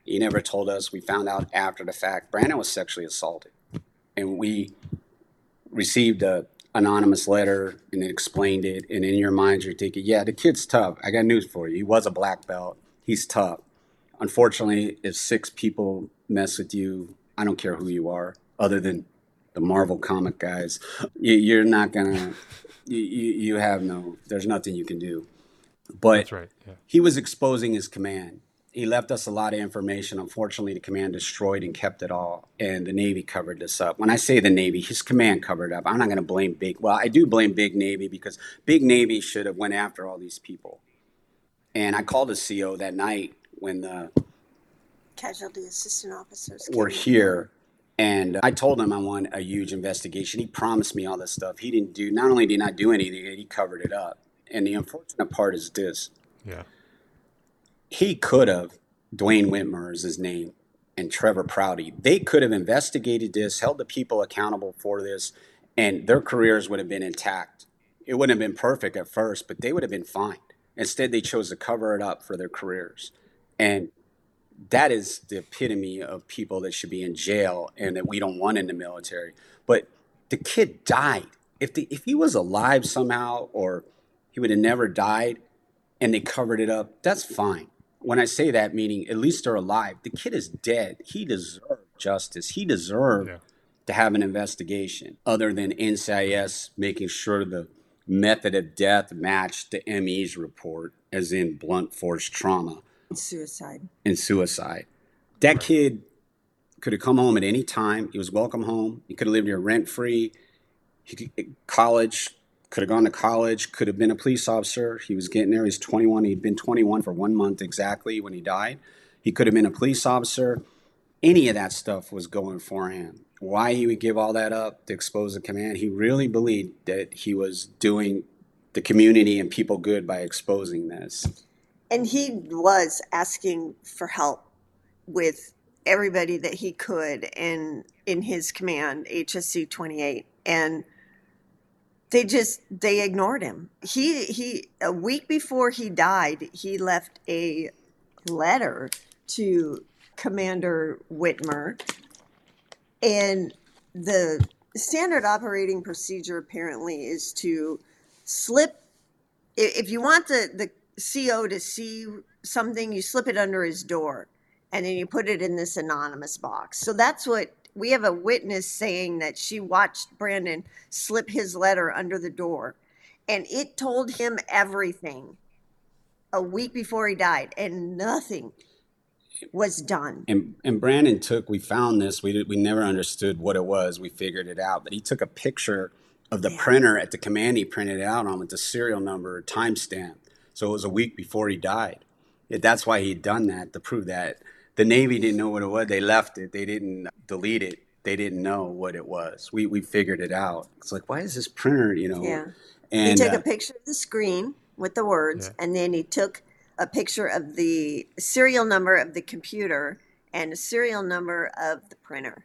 He never told us. We found out after the fact. Brandon was sexually assaulted. And we received a anonymous letter and it explained it. And in your mind, you're thinking, yeah, the kid's tough. I got news for you. He was a black belt. He's tough. Unfortunately, if 6 people mess with you, I don't care who you are, other than the Marvel comic guys, you're not going to, you have no, there's nothing you can do. But That's right. Yeah. he was exposing his command. He left us a lot of information. Unfortunately, the command destroyed and kept it all, and the Navy covered this up. When I say the Navy, his command covered it up. I'm not going to blame I do blame Big Navy, because Big Navy should have went after all these people. And I called the CO that night when the Casualty assistant officers were came. here, and I told him I want a huge investigation. He promised me all this stuff. He didn't do, not only did he not do anything, he covered it up. And the unfortunate part is this. Yeah. He could have, Dwayne Whitmer is his name, and Trevor Prouty, they could have investigated this, held the people accountable for this, and their careers would have been intact. It wouldn't have been perfect at first, but they would have been fine. Instead, they chose to cover it up for their careers. And that is the epitome of people that should be in jail and that we don't want in the military. But the kid died. If he was alive somehow, or he would have never died, and they covered it up, that's fine. When I say that, meaning at least they're alive. The kid is dead. He deserved justice. He deserved to have an investigation, other than NCIS making sure the method of death matched the ME's report, as in blunt force trauma. Suicide. And suicide. That kid could have come home at any time. He was welcome home. He could have lived here rent-free. College, could have gone to college, could have been a police officer. He was getting there. He's 21. He'd been 21 for 1 month exactly when he died. He could have been a police officer. Any of that stuff was going for him. Why he would give all that up to expose the command, he really believed that he was doing the community and people good by exposing this. And he was asking for help with everybody that he could in his command, HSC 28. And they ignored him. He a week before he died, he left a letter to Commander Whitmer. And the standard operating procedure apparently is to slip, if you want the CO to see something, you slip it under his door and then you put it in this anonymous box. So that's what we have, a witness saying that she watched Brandon slip his letter under the door, and it told him everything a week before he died, and nothing was done. And Brandon we found this, we never understood what it was. We figured it out, but he took a picture of the printer at the command he printed it out on with the serial number, timestamp. So it was a week before he died. That's why he'd done that, to prove that. The Navy didn't know what it was. They left it. They didn't delete it. They didn't know what it was. We figured it out. It's like, why is this printer, Yeah. And he took a picture of the screen with the words, and then he took a picture of the serial number of the computer and a serial number of the printer.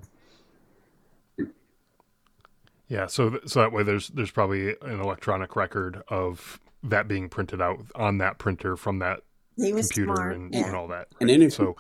Yeah, so that way there's probably an electronic record of that being printed out on that printer from that computer smart. and all that. Right? And then so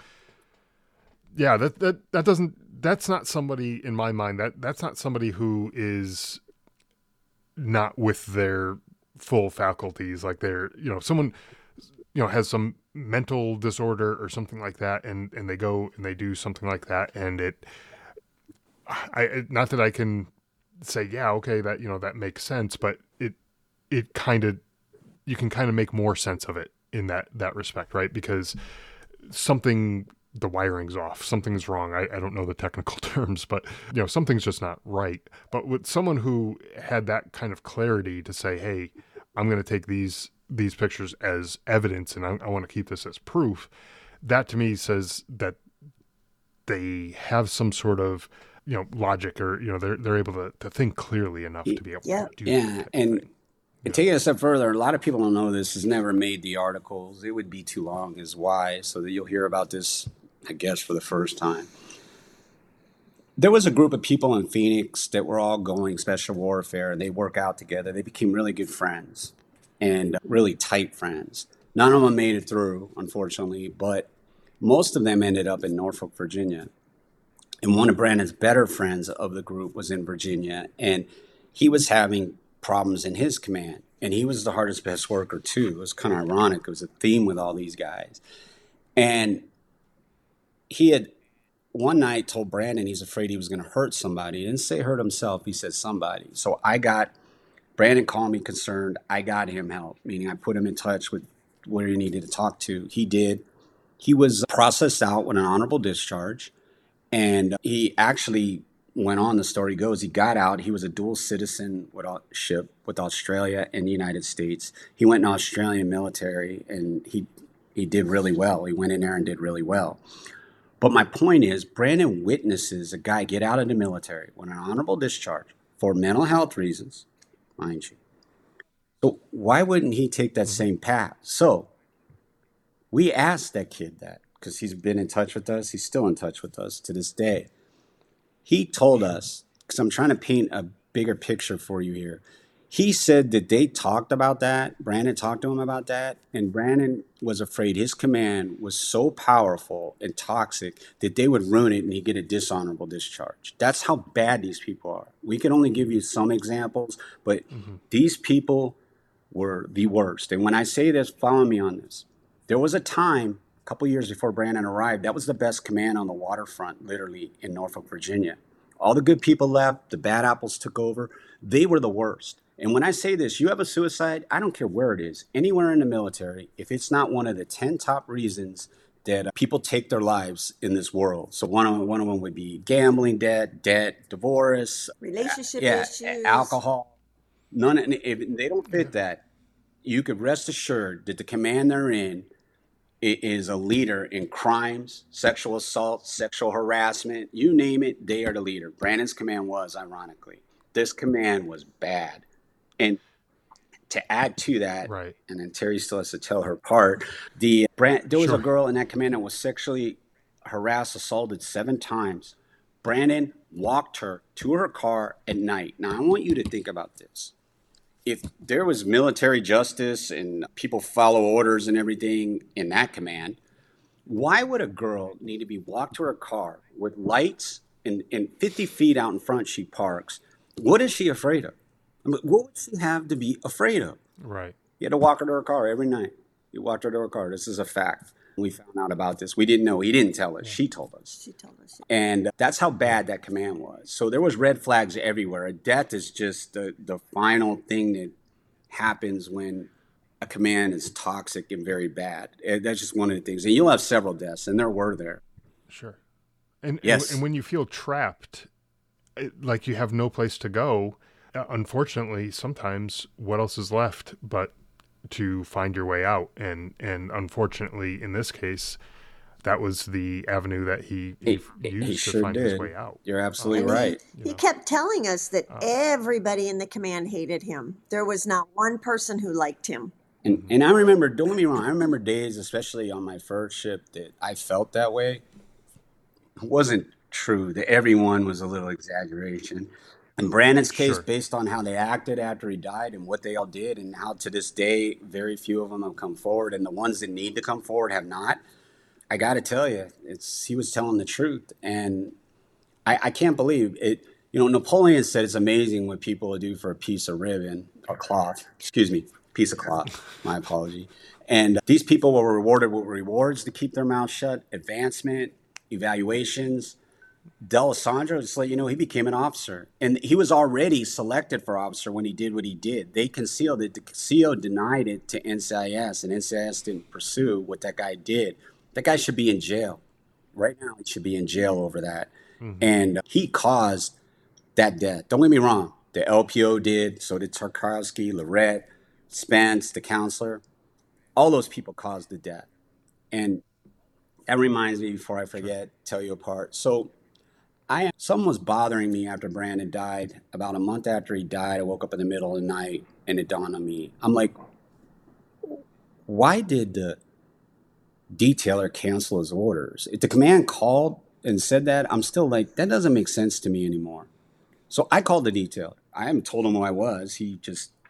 that's not somebody, in my mind, that's not somebody who is not with their full faculties, like they're, someone, has some mental disorder or something like that, and they go and they do something like that, and not that I can say, yeah, okay, that, that makes sense, but it kind of, you can kind of make more sense of it in that respect, right? Because the wiring's off, something's wrong. I don't know the technical terms, but something's just not right. But with someone who had that kind of clarity to say, hey, I'm going to take these pictures as evidence and I want to keep this as proof, that to me says that they have some sort of logic, or they're able to think clearly enough to be able to do that. And take it a step further, a lot of people don't know this, has never made the articles. It would be too long, is why, so that you'll hear about this, I guess, for the first time. There was a group of people in Phoenix that were all going special warfare, and they work out together. They became really good friends and really tight friends. None of them made it through, unfortunately, but Most of them ended up in Norfolk, Virginia. And one of Brandon's better friends of the group was in Virginia, and he was having problems in his command. And he was the hardest, best worker, too. It was kind of ironic. It was a theme with all these guys. And he had one night told Brandon he's afraid he was going to hurt somebody. He didn't say hurt himself. He said somebody. So Brandon called me concerned. I got him help, meaning I put him in touch with where he needed to talk to. He did. He was processed out with an honorable discharge. And he actually went on, the story goes, he got out. He was a dual citizenship with Australia and the United States. He went in Australian military, and he did really well. He went in there and did really well. But my point is, Brandon witnesses a guy get out of the military with an honorable discharge for mental health reasons, mind you. So why wouldn't he take that same path? So we asked that kid that, because he's been in touch with us. He's still in touch with us to this day. He told us, because I'm trying to paint a bigger picture for you here. He said that they talked about that. Brandon talked to him about that. And Brandon was afraid his command was so powerful and toxic that they would ruin it and he'd get a dishonorable discharge. That's how bad these people are. We can only give you some examples, but these people were the worst. And when I say this, follow me on this. There was a time, a couple years before Brandon arrived, that was the best command on the waterfront, literally, in Norfolk, Virginia. All the good people left. The bad apples took over. They were the worst. And when I say this, you have a suicide, I don't care where it is, anywhere in the military, if it's not one of the 10 top reasons that people take their lives in this world. So one of them would be gambling debt, divorce, relationship issues, alcohol. If they don't fit that, you could rest assured that the command they're in is a leader in crimes, sexual assault, sexual harassment, you name it, they are the leader. Brandon's command was, ironically. This command was bad. And to add to that, Right. and then Terry still has to tell her part, there was a girl in that command that was sexually harassed, assaulted 7 times. Brandon walked her to her car at night. Now, I want you to think about this. If there was military justice and people follow orders and everything in that command, why would a girl need to be walked to her car with lights and 50 feet out in front she parks? What is she afraid of? I mean, what would she have to be afraid of? Right. You had to walk her to her car every night. You walked her to her car. This is a fact. We found out about this. We didn't know. He didn't tell us. She told us. She told us. And that's how bad that command was. So there was red flags everywhere. A death is just the final thing that happens when a command is toxic and very bad. That's just one of the things. And you'll have several deaths, and there were there. Sure. And Yes. and when you feel trapped, like you have no place to go, unfortunately, sometimes what else is left but to find your way out? And unfortunately, in this case, that was the avenue that he used sure to find his did. way out. You're absolutely And right. He kept telling us that everybody in the command hated him. There was not one person who liked him. And I remember, don't get me wrong, I remember days, especially on my first ship, that I felt that way. It wasn't true. That everyone was a little exaggeration. In Brandon's case, Sure. based on how they acted after he died and what they all did, and how to this day, very few of them have come forward, and the ones that need to come forward have not. I got to tell you, he was telling the truth. And I can't believe it. You know, Napoleon said it's amazing what people will do for a piece of ribbon or cloth. Excuse me, piece of cloth. My apology. And these people were rewarded with rewards to keep their mouths shut, advancement, evaluations. D'Alessandro, just to let you know, he became an officer. And he was already selected for officer when he did what he did. They concealed it. The CO denied it to NCIS, and NCIS didn't pursue what that guy did. That guy should be in jail. Right now, he should be in jail over that. And he caused that death. Don't get me wrong. The LPO did, so did Tarkowski, Lorette, Spence, the counselor. All those people caused the death. And that reminds me, before I forget, tell you a part. So someone was bothering me after Brandon died. About a month after he died, I woke up in the middle of the night and it dawned on me. I'm like, why did the detailer cancel his orders? If the command called and said that, I'm still like, that doesn't make sense to me anymore. So I called the detailer. I haven't told him who I was. He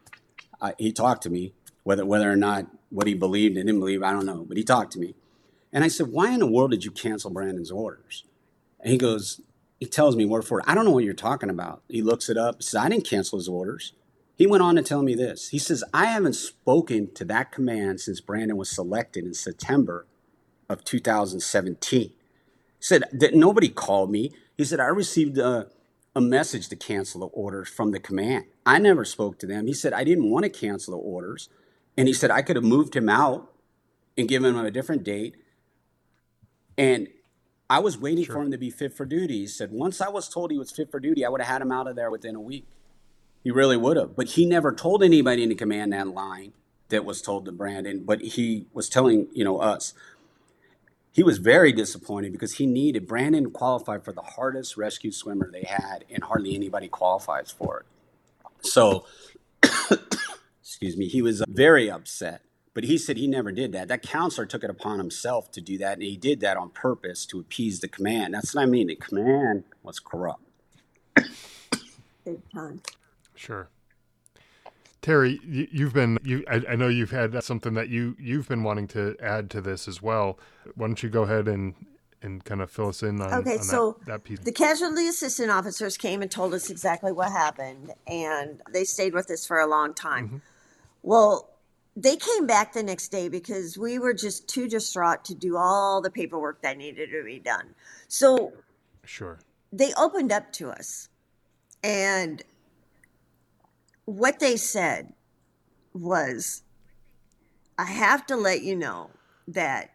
talked to me, whether or not what he believed and didn't believe, I don't know. But he talked to me. And I said, why in the world did you cancel Brandon's orders? And he tells me word for word, I don't know what you're talking about. He looks it up. He says, I didn't cancel his orders. He went on to tell me this. He says, I haven't spoken to that command since Brandon was selected in September of 2017. He said that nobody called me. He said, I received a message to cancel the orders from the command. I never spoke to them. He said, I didn't want to cancel the orders. And he said, I could have moved him out and given him a different date. And I was waiting for him to be fit for duty. He said, once I was told he was fit for duty, I would have had him out of there within a week. He really would have. But he never told anybody in the command that line that was told to Brandon, but he was telling, us. He was very disappointed because Brandon qualified for the hardest rescue swimmer they had, and hardly anybody qualifies for it. So, excuse me, he was very upset. But he said he never did that. That counselor took it upon himself to do that, and he did that on purpose to appease the command. That's what I mean. The command was corrupt. Big time. Sure. Terry, I know you've had something that you've been wanting to add to this as well. Why don't you go ahead and kind of fill us in on, that piece? The casualty assistant officers came and told us exactly what happened, and they stayed with us for a long time. Mm-hmm. Well, they came back the next day because we were just too distraught to do all the paperwork that needed to be done. So sure, they opened up to us, and what they said was, I have to let you know that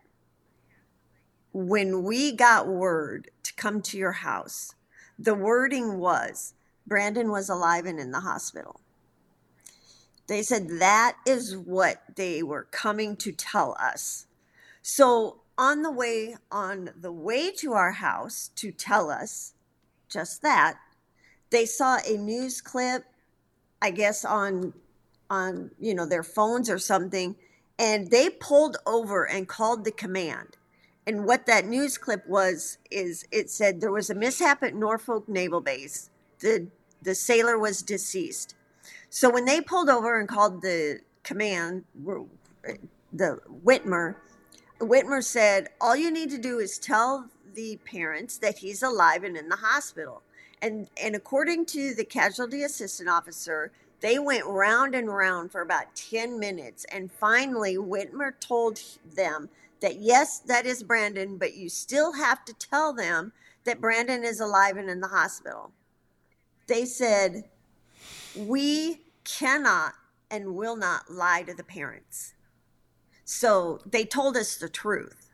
when we got word to come to your house, the wording was Brandon was alive and in the hospital. They said that is what they were coming to tell us. So on the way to our house to tell us just that, they saw a news clip, I guess on their phones or something, and they pulled over and called the command. And what that news clip was is it said there was a mishap at Norfolk Naval Base. The sailor was deceased. So when they pulled over and called the command, the Whitmer said, all you need to do is tell the parents that he's alive and in the hospital. And according to the casualty assistant officer, they went round and round for about 10 minutes. And finally, Whitmer told them that, yes, that is Brandon, but you still have to tell them that Brandon is alive and in the hospital. They said, we cannot and will not lie to the parents. So they told us the truth.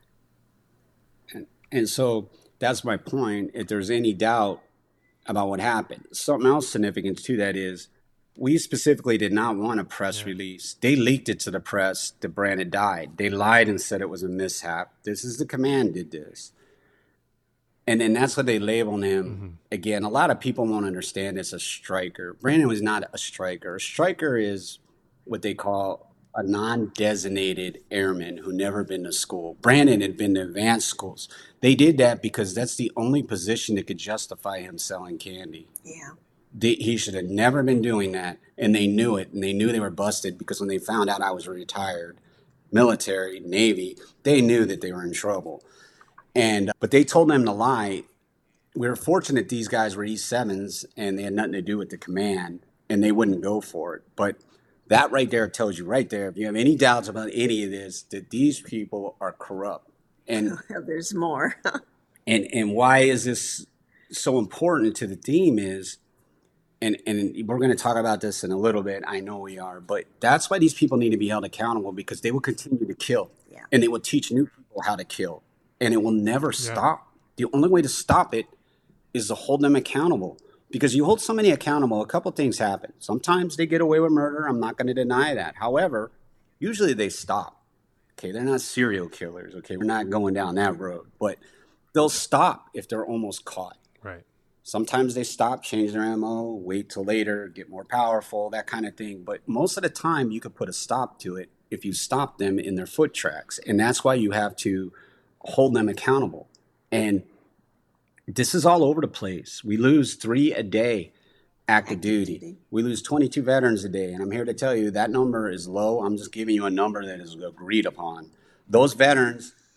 And so that's my point. If there's any doubt about what happened, something else significant to that is we specifically did not want a press release. They leaked it to the press that Brandon died. They lied and said it was a mishap. This is the command did this. And then that's what they labeled him. Mm-hmm. Again, a lot of people won't understand it's a striker. Brandon was not a striker. A striker is what they call a non-designated airman who never been to school. Brandon had been to advanced schools. They did that because that's the only position that could justify him selling candy. Yeah. He should have never been doing that, and they knew it, and they knew they were busted because when they found out I was retired, military, Navy, they knew that they were in trouble. But they told them to lie. We were fortunate these guys were E7s, and they had nothing to do with the command, and they wouldn't go for it. But that right there tells you right there, if you have any doubts about any of this, that these people are corrupt. And there's more. and why is this so important to the theme is, and we're going to talk about this in a little bit. I know we are, but that's why these people need to be held accountable, because they will continue to kill, and they will teach new people how to kill, and it will never stop. The only way to stop it is to hold them accountable, because you hold somebody accountable, a couple things happen. Sometimes they get away with murder. I'm not going to deny that. However, usually they stop. Okay, they're not serial killers. Okay, we're not going down that road, but they'll stop if they're almost caught. Right. Sometimes they stop, change their MO, wait till later, get more powerful, that kind of thing. But most of the time, you could put a stop to it if you stop them in their foot tracks. And that's why you have to hold them accountable. And this is all over the place. We lose 3 a day active duty. We lose 22 veterans a day. And I'm here to tell you that number is low. I'm just giving you a number that is agreed upon. Those veterans,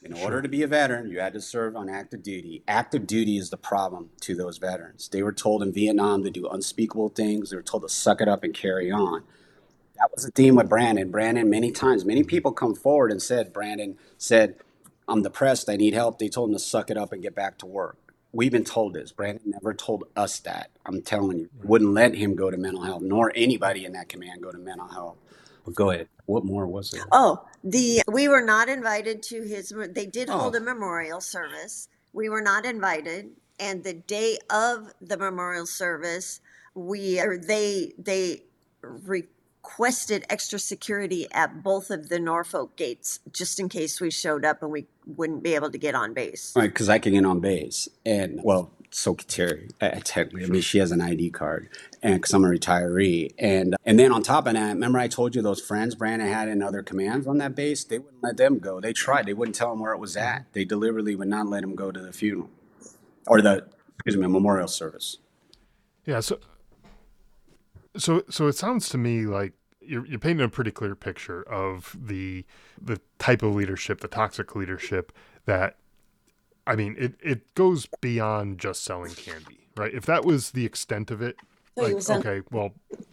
In order to be a veteran, you had to serve on active duty. Active duty is the problem to those veterans. They were told in Vietnam to do unspeakable things. They were told to suck it up and carry on. That was the theme with Brandon. Brandon, many times, many people come forward and said, Brandon said, I'm depressed, I need help. They told him to suck it up and get back to work. We've been told this. Brandon never told us that. I'm telling you. Wouldn't let him go to mental health, nor anybody in that command go to mental health. Well, go ahead. What more was there? Oh, we were not invited to his. They did hold Oh. a memorial service. We were not invited, and the day of the memorial service, they requested extra security at both of the Norfolk gates, just in case we showed up and we wouldn't be able to get on base. Right, because I can get on base. And, well, so could Terry, technically. I mean, she has an ID card, and because I'm a retiree. And then on top of that, remember I told you those friends Brandon had in other commands on that base? They wouldn't let them go. They tried. They wouldn't tell him where it was at. They deliberately would not let him go to the funeral or memorial service. Yeah. So it sounds to me like you're painting a pretty clear picture of the type of leadership, the toxic leadership that, I mean, it goes beyond just selling candy, right? If that was the extent of it, like, okay, well,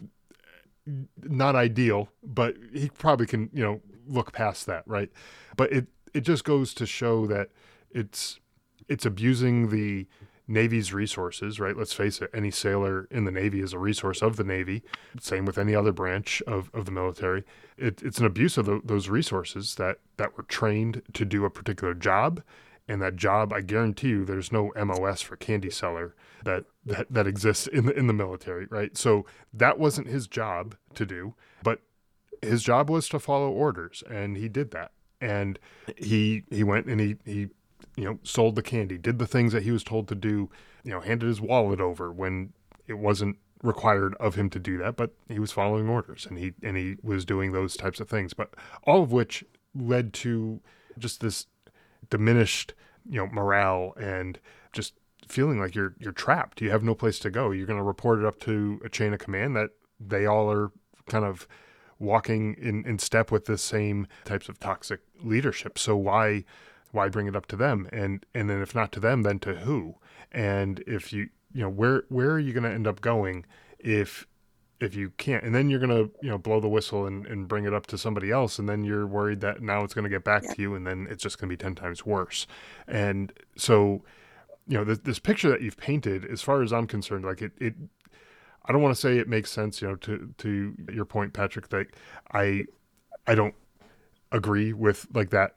not ideal, but he probably can, look past that, right? But it just goes to show that it's abusing the Navy's resources, right? Let's face it, any sailor in the Navy is a resource of the Navy. Same with any other branch of the military. It's an abuse of those resources that were trained to do a particular job. And that job, I guarantee you, there's no MOS for candy seller that exists in the military, right? So that wasn't his job to do, but his job was to follow orders, and he did that. And he went and he sold the candy, did the things that he was told to do, handed his wallet over when it wasn't required of him to do that, but he was following orders, and he was doing those types of things. But all of which led to just this diminished, morale, and just feeling like you're trapped. You have no place to go. You're going to report it up to a chain of command that they all are kind of walking in step with the same types of toxic leadership. So why bring it up to them? And then if not to them, then to who? And if where are you going to end up going if you can't? And then you're going to, blow the whistle and bring it up to somebody else. And then you're worried that now it's going to get back to you, and then it's just going to be 10 times worse. And so, this picture that you've painted, as far as I'm concerned, like it I don't want to say it makes sense, to your point, Patrick, that I don't agree with like that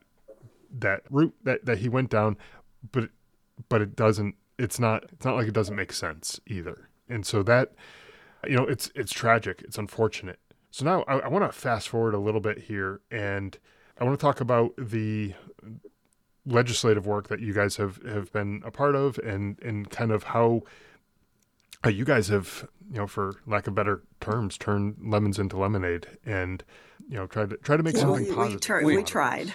route that he went down, but it doesn't, it's not like it doesn't make sense either. And so that, it's tragic. It's unfortunate. So now I want to fast forward a little bit here, and I want to talk about the legislative work that you guys have been a part of, and kind of how you guys have, for lack of better terms, turned lemons into lemonade, and try to make something positive. We tried.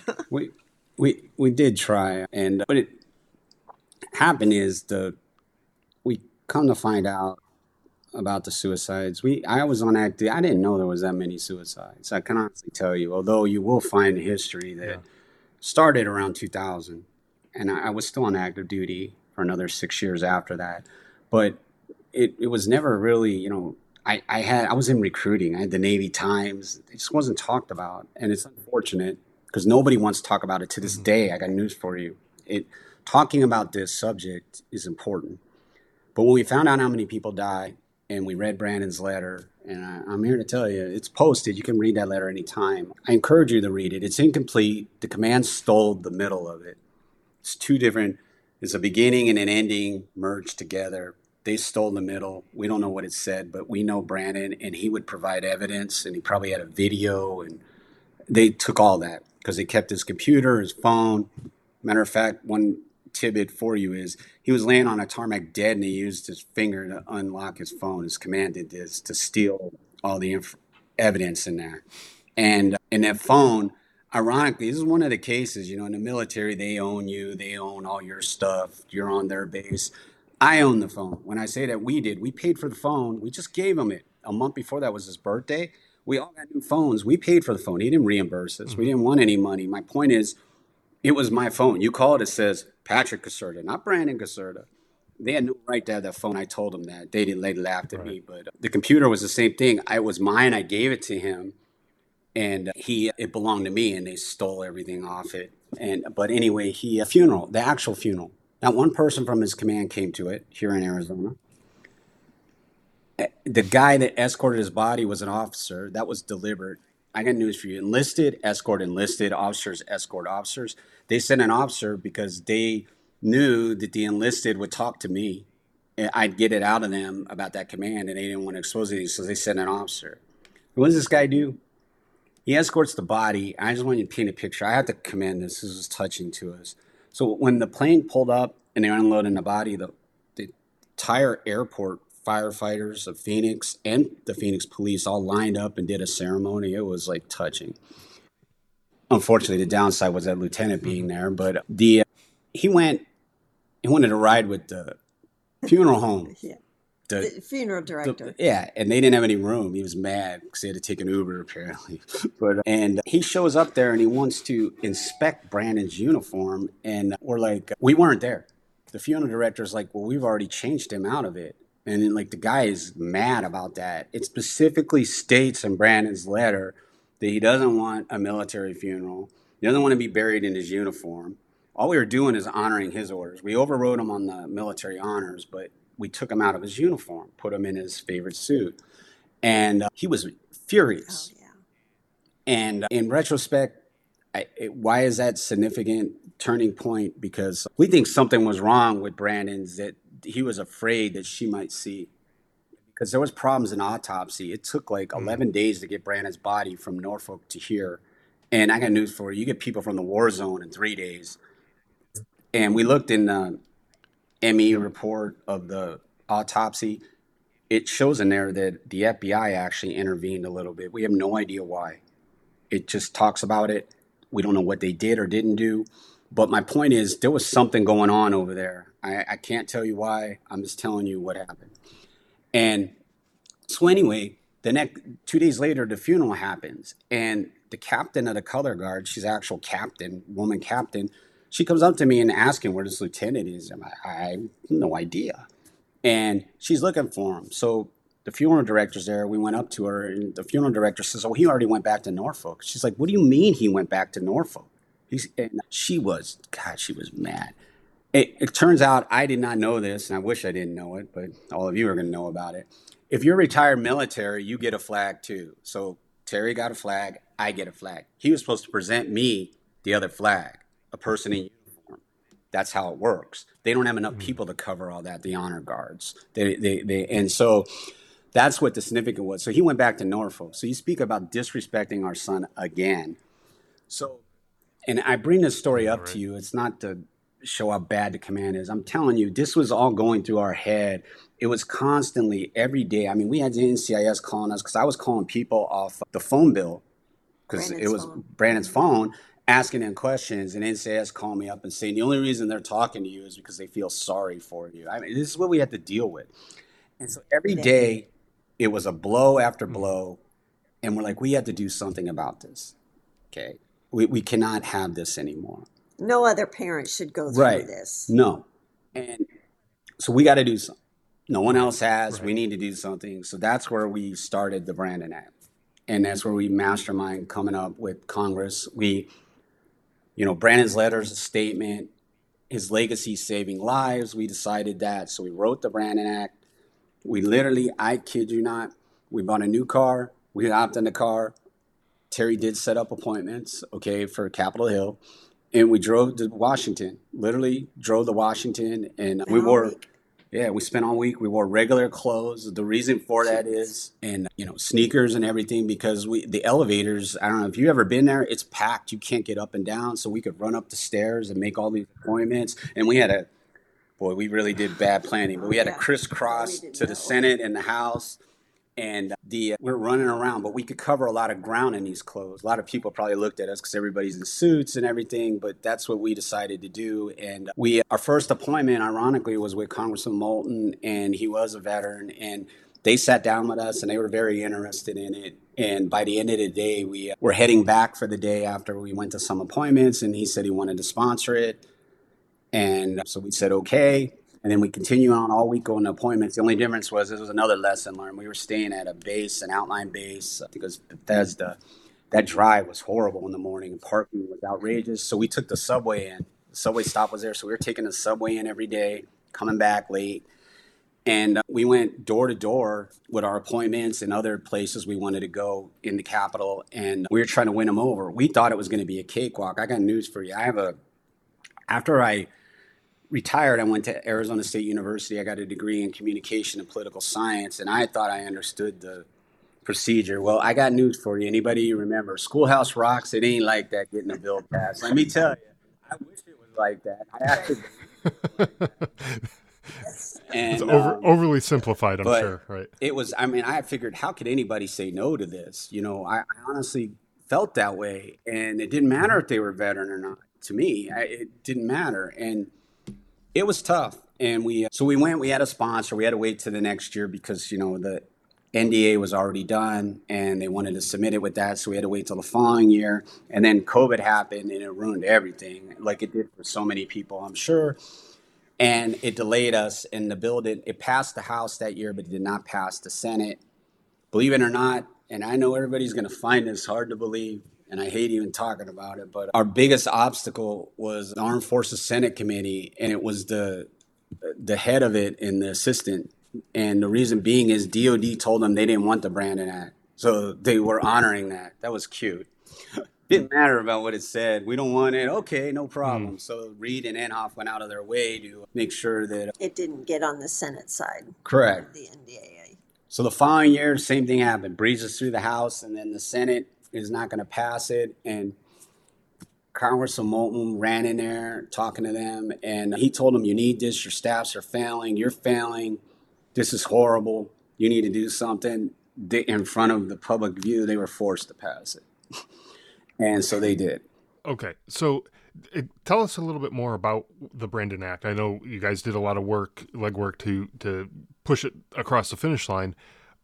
We did try, and what it happened is we come to find out about the suicides. I was on active. I didn't know there was that many suicides. I can honestly tell you, although you will find history that started around 2000, and I was still on active duty for another 6 years after that. But it was never really, I was in recruiting. I had the Navy Times. It just wasn't talked about, and it's unfortunate because nobody wants to talk about it to this day. I got news for you. Talking about this subject is important. But when we found out how many people died, and we read Brandon's letter, and I'm here to tell you, it's posted. You can read that letter anytime. I encourage you to read it. It's incomplete. The command stole the middle of it. It's two different. It's a beginning and an ending merged together. They stole the middle. We don't know what it said, but we know Brandon, and he would provide evidence, and he probably had a video, and they took all that because they kept his computer, his phone. Matter of fact, one tidbit for you is he was laying on a tarmac dead, and he used his finger to unlock his phone. His command did this to steal all the evidence in there. And in that phone, ironically, this is one of the cases, in the military, they own you. They own all your stuff. You're on their base. I own the phone. When I say that we paid for the phone. We just gave him it. A month before that was his birthday. We all got new phones. We paid for the phone. He didn't reimburse us. We didn't want any money. My point is, It was my phone. You call it, it says Patrick Caserta, not Brandon Caserta. They had no right to have that phone. I told them that. They didn't. They laughed at me. But the computer was the same thing. I was mine. I gave it to him, and it belonged to me, and they stole everything off it. But anyway, the actual funeral. Not one person from his command came to it here in Arizona. The guy that escorted his body was an officer. That was deliberate. I got news for you. Enlisted, escort enlisted, officers, escort officers. They sent an officer because they knew that the enlisted would talk to me. And I'd get it out of them about that command, and they didn't want to expose it, so they sent an officer. What does this guy do? He escorts the body. I just want you to paint a picture. I have to commend this. This was touching to us. So when the plane pulled up and they're unloading the body, the entire airport firefighters of Phoenix and the Phoenix police all lined up and did a ceremony. It was like touching. Unfortunately, the downside was that lieutenant being there, but he wanted to ride with the funeral home. Yeah. The funeral director. And they didn't have any room. He was mad because they had to take an Uber apparently. And he shows up there and he wants to inspect Brandon's uniform, and we're like, we weren't there. The funeral director's like, well, we've already changed him out of it. And then, like, the guy is mad about that. It specifically states in Brandon's letter that he doesn't want a military funeral. He doesn't want to be buried in his uniform. All we were doing is honoring his orders. We overrode him on the military honors, but we took him out of his uniform, put him in his favorite suit. And he was furious. Oh, yeah. And in retrospect, why is that significant turning point? Because we think something was wrong with Brandon's that he was afraid that she might see, because there was problems in autopsy. It took like 11 days to get Brandon's body from Norfolk to here. And I got news for you. You get people from the war zone in 3 days. And we looked in the ME report of the autopsy. It shows in there that the FBI actually intervened a little bit. We have no idea why. It just talks about it. We don't know what they did or didn't do. But my point is, there was something going on over there. I can't tell you why. I'm just telling you what happened. And so anyway, the next 2 days later, the funeral happens. And the captain of the color guard, she's an actual captain, woman captain, she comes up to me and asking where this lieutenant is. I have no idea. And she's looking for him. So the funeral director's there. We went up to her, and the funeral director says, oh, he already went back to Norfolk. She's like, what do you mean he went back to Norfolk? And she was mad. It turns out I did not know this, and I wish I didn't know it, but all of you are going to know about it. If you're retired military, you get a flag too. So Terry got a flag, I get a flag. He was supposed to present me the other flag, a person in uniform. That's how it works. They don't have enough people to cover all that, the honor guards. And so that's what the significance was. So he went back to Norfolk. So you speak about disrespecting our son again. So, and I bring this story up to you. It's not to show how bad the command is. I'm telling you, this was all going through our head. It was constantly, every day. I mean, we had the NCIS calling us because I was calling people off the phone bill because it was Brandon's phone, asking them questions, and NCIS called me up and saying the only reason they're talking to you is because they feel sorry for you. I mean, this is what we had to deal with. And so every day it was a blow after blow, and we're like, we have to do something about this. Okay. We cannot have this anymore. No other parent should go through this. No. And so we got to do something. No one else has. We need to do something. So that's where we started the Brandon Act. And that's where we mastermind coming up with Congress. Brandon's letter is a statement. His legacy saving lives. We decided that. So we wrote the Brandon Act. We literally, I kid you not, we bought a new car. We hopped in the car. Terry did set up appointments, for Capitol Hill. And we drove to Washington, literally drove to Washington. And we spent all week. We wore regular clothes. The reason for that is, and sneakers and everything, because the elevators, I don't know if you've ever been there, it's packed. You can't get up and down. So we could run up the stairs and make all these appointments. And we we really did bad planning, but we had to crisscross to the Senate and the House. And we're running around, but we could cover a lot of ground in these clothes. A lot of people probably looked at us because everybody's in suits and everything, but that's what we decided to do. And our first appointment, ironically, was with Congressman Moulton, and he was a veteran. And they sat down with us, and they were very interested in it. And by the end of the day, we were heading back for the day after we went to some appointments, and he said he wanted to sponsor it. And so we said, okay. And then we continue on all week going to appointments. The only difference was this was another lesson learned. We were staying at a base, an outline base. I think it was Bethesda. That drive was horrible in the morning. Parking was outrageous. So we took the subway in. The subway stop was there. So we were taking the subway in every day, coming back late. And we went door to door with our appointments and other places we wanted to go in the Capitol. And we were trying to win them over. We thought it was going to be a cakewalk. I got news for you. After I retired, I went to Arizona State University. I got a degree in communication and political science, and I thought I understood the procedure. Well, I got news for you. Anybody remember? Schoolhouse Rocks, it ain't like that getting a bill passed. Let me tell you, I wish it was like that. I actually. And, it's overly simplified, I'm sure, right? It was, I mean, I figured, how could anybody say no to this? I honestly felt that way, and it didn't matter if they were veteran or not. To me, it didn't matter. And it was tough. And we went, we had a sponsor. We had to wait to the next year because, the NDA was already done and they wanted to submit it with that. So we had to wait till the following year. And then COVID happened and it ruined everything like it did for so many people, I'm sure. And it delayed us, and the bill it passed the House that year, but it did not pass the Senate. Believe it or not, and I know everybody's going to find this hard to believe, and I hate even talking about it, but our biggest obstacle was the Armed Forces Senate Committee, and it was the head of it and the assistant. And the reason being is DOD told them they didn't want the Brandon Act. So they were honoring that. That was cute. Didn't matter about what it said. We don't want it. Okay, no problem. So Reid and Inhofe went out of their way to make sure that it didn't get on the Senate side. Correct. Of the NDAA. So the following year, same thing happened. Breezes through the House, and then the Senate is not going to pass it. And Congressman Moulton ran in there talking to them, and he told them, you need this. Your staffs are failing. You're failing. This is horrible. You need to do something. In front of the public view, they were forced to pass it. And so they did. Okay. So tell us a little bit more about the Brandon Act. I know you guys did a lot of legwork to push it across the finish line.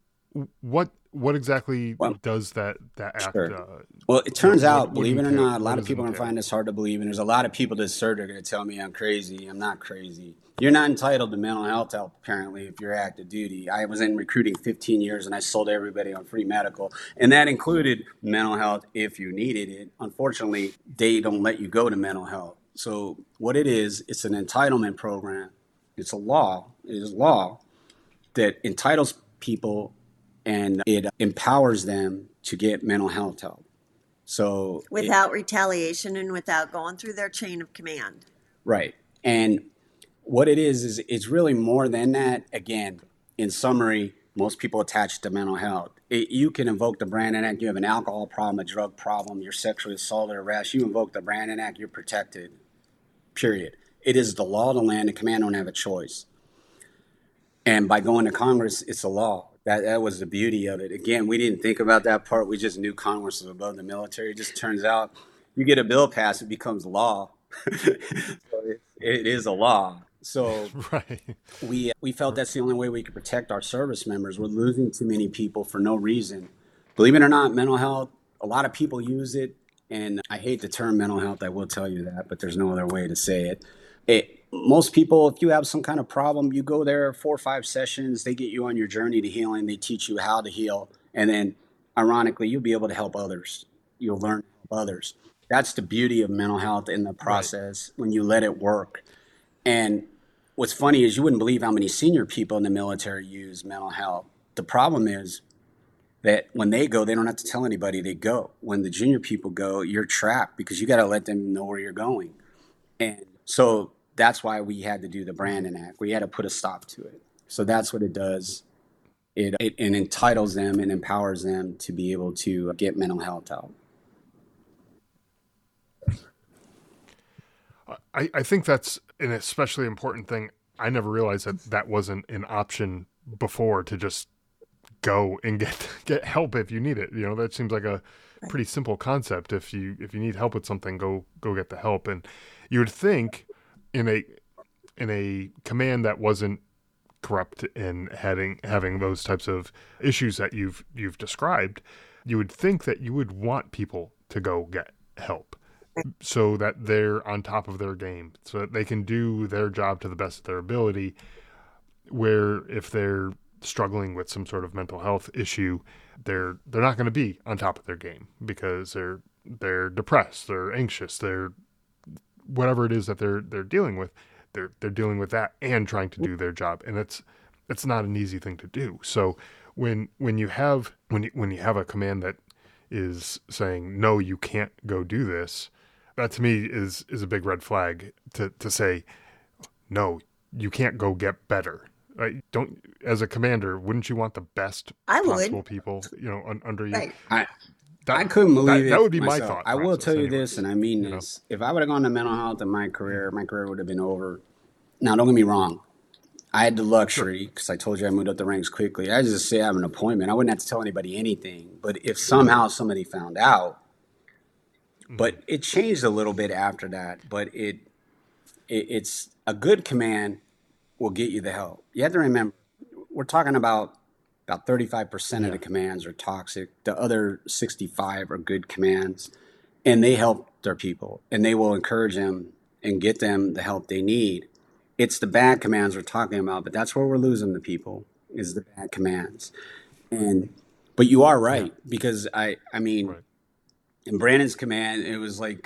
What exactly does that act? Sure. Well, it turns out, believe it or not, a lot of people are going to find this hard to believe. And there's a lot of people that are going to tell me I'm crazy. I'm not crazy. You're not entitled to mental health help, apparently, if you're active duty. I was in recruiting 15 years, and I sold everybody on free medical. And that included mental health if you needed it. Unfortunately, they don't let you go to mental health. So what it is, it's an entitlement program. It's a law. It is law that entitles people and it empowers them to get mental health help. So without retaliation and without going through their chain of command. Right. And what it is it's really more than that. Again, in summary, most people attach to mental health. You can invoke the Brandon Act. You have an alcohol problem, a drug problem, you're sexually assaulted or harassed. You invoke the Brandon Act, you're protected, period. It is the law of the land. The command don't have a choice. And by going to Congress, it's a law. That was the beauty of it. Again, we didn't think about that part. We just knew Congress was above the military. It just turns out you get a bill passed, it becomes law. So it is a law. So right. We felt that's the only way we could protect our service members. We're losing too many people for no reason. Believe it or not, mental health, a lot of people use it. And I hate the term mental health. I will tell you that, but there's no other way to say it. Most people, if you have some kind of problem, you go there 4 or 5 sessions. They get you on your journey to healing. They teach you how to heal. And then, ironically, you'll be able to help others. You'll learn to help others. That's the beauty of mental health in the process when you let it work. And what's funny is you wouldn't believe how many senior people in the military use mental health. The problem is that when they go, they don't have to tell anybody they go. When the junior people go, you're trapped because you got to let them know where you're going. And so that's why we had to do the Brandon Act. We had to put a stop to it. So that's what it does. It entitles them and empowers them to be able to get mental health help. I think that's an especially important thing. I never realized that wasn't an option before, to just go and get help if you need it. That seems like a pretty simple concept. If you need help with something, go get the help. And you would think in a command that wasn't corrupt and having those types of issues that you've described, you would think that you would want people to go get help so that they're on top of their game, so that they can do their job to the best of their ability. Where if they're struggling with some sort of mental health issue, they're not going to be on top of their game because they're depressed, they're anxious, they're whatever it is that they're dealing with. They're dealing with that and trying to do their job, and it's not an easy thing to do. So when you have a command that is saying no, you can't go do this, that to me is a big red flag to say no, you can't go get better. Right? Don't, as a commander, wouldn't you want the best possible people under you? Right. I couldn't believe it. That would be myself. my thought. I will tell you anyway. this, and I mean this. If I would have gone to mental health in my career would have been over. Now, don't get me wrong. I had the luxury, because I told you I moved up the ranks quickly. I just say I have an appointment. I wouldn't have to tell anybody anything. But if somehow somebody found out, but it changed a little bit after that. But it's a good command will get you the help. You have to remember, we're talking about 35% of the commands are toxic. The other 65 are good commands, and they help their people, and they will encourage them and get them the help they need. It's the bad commands we're talking about, but that's where we're losing the people, is the bad commands. But you are right, because I mean, Right. in Brandon's command, it was like,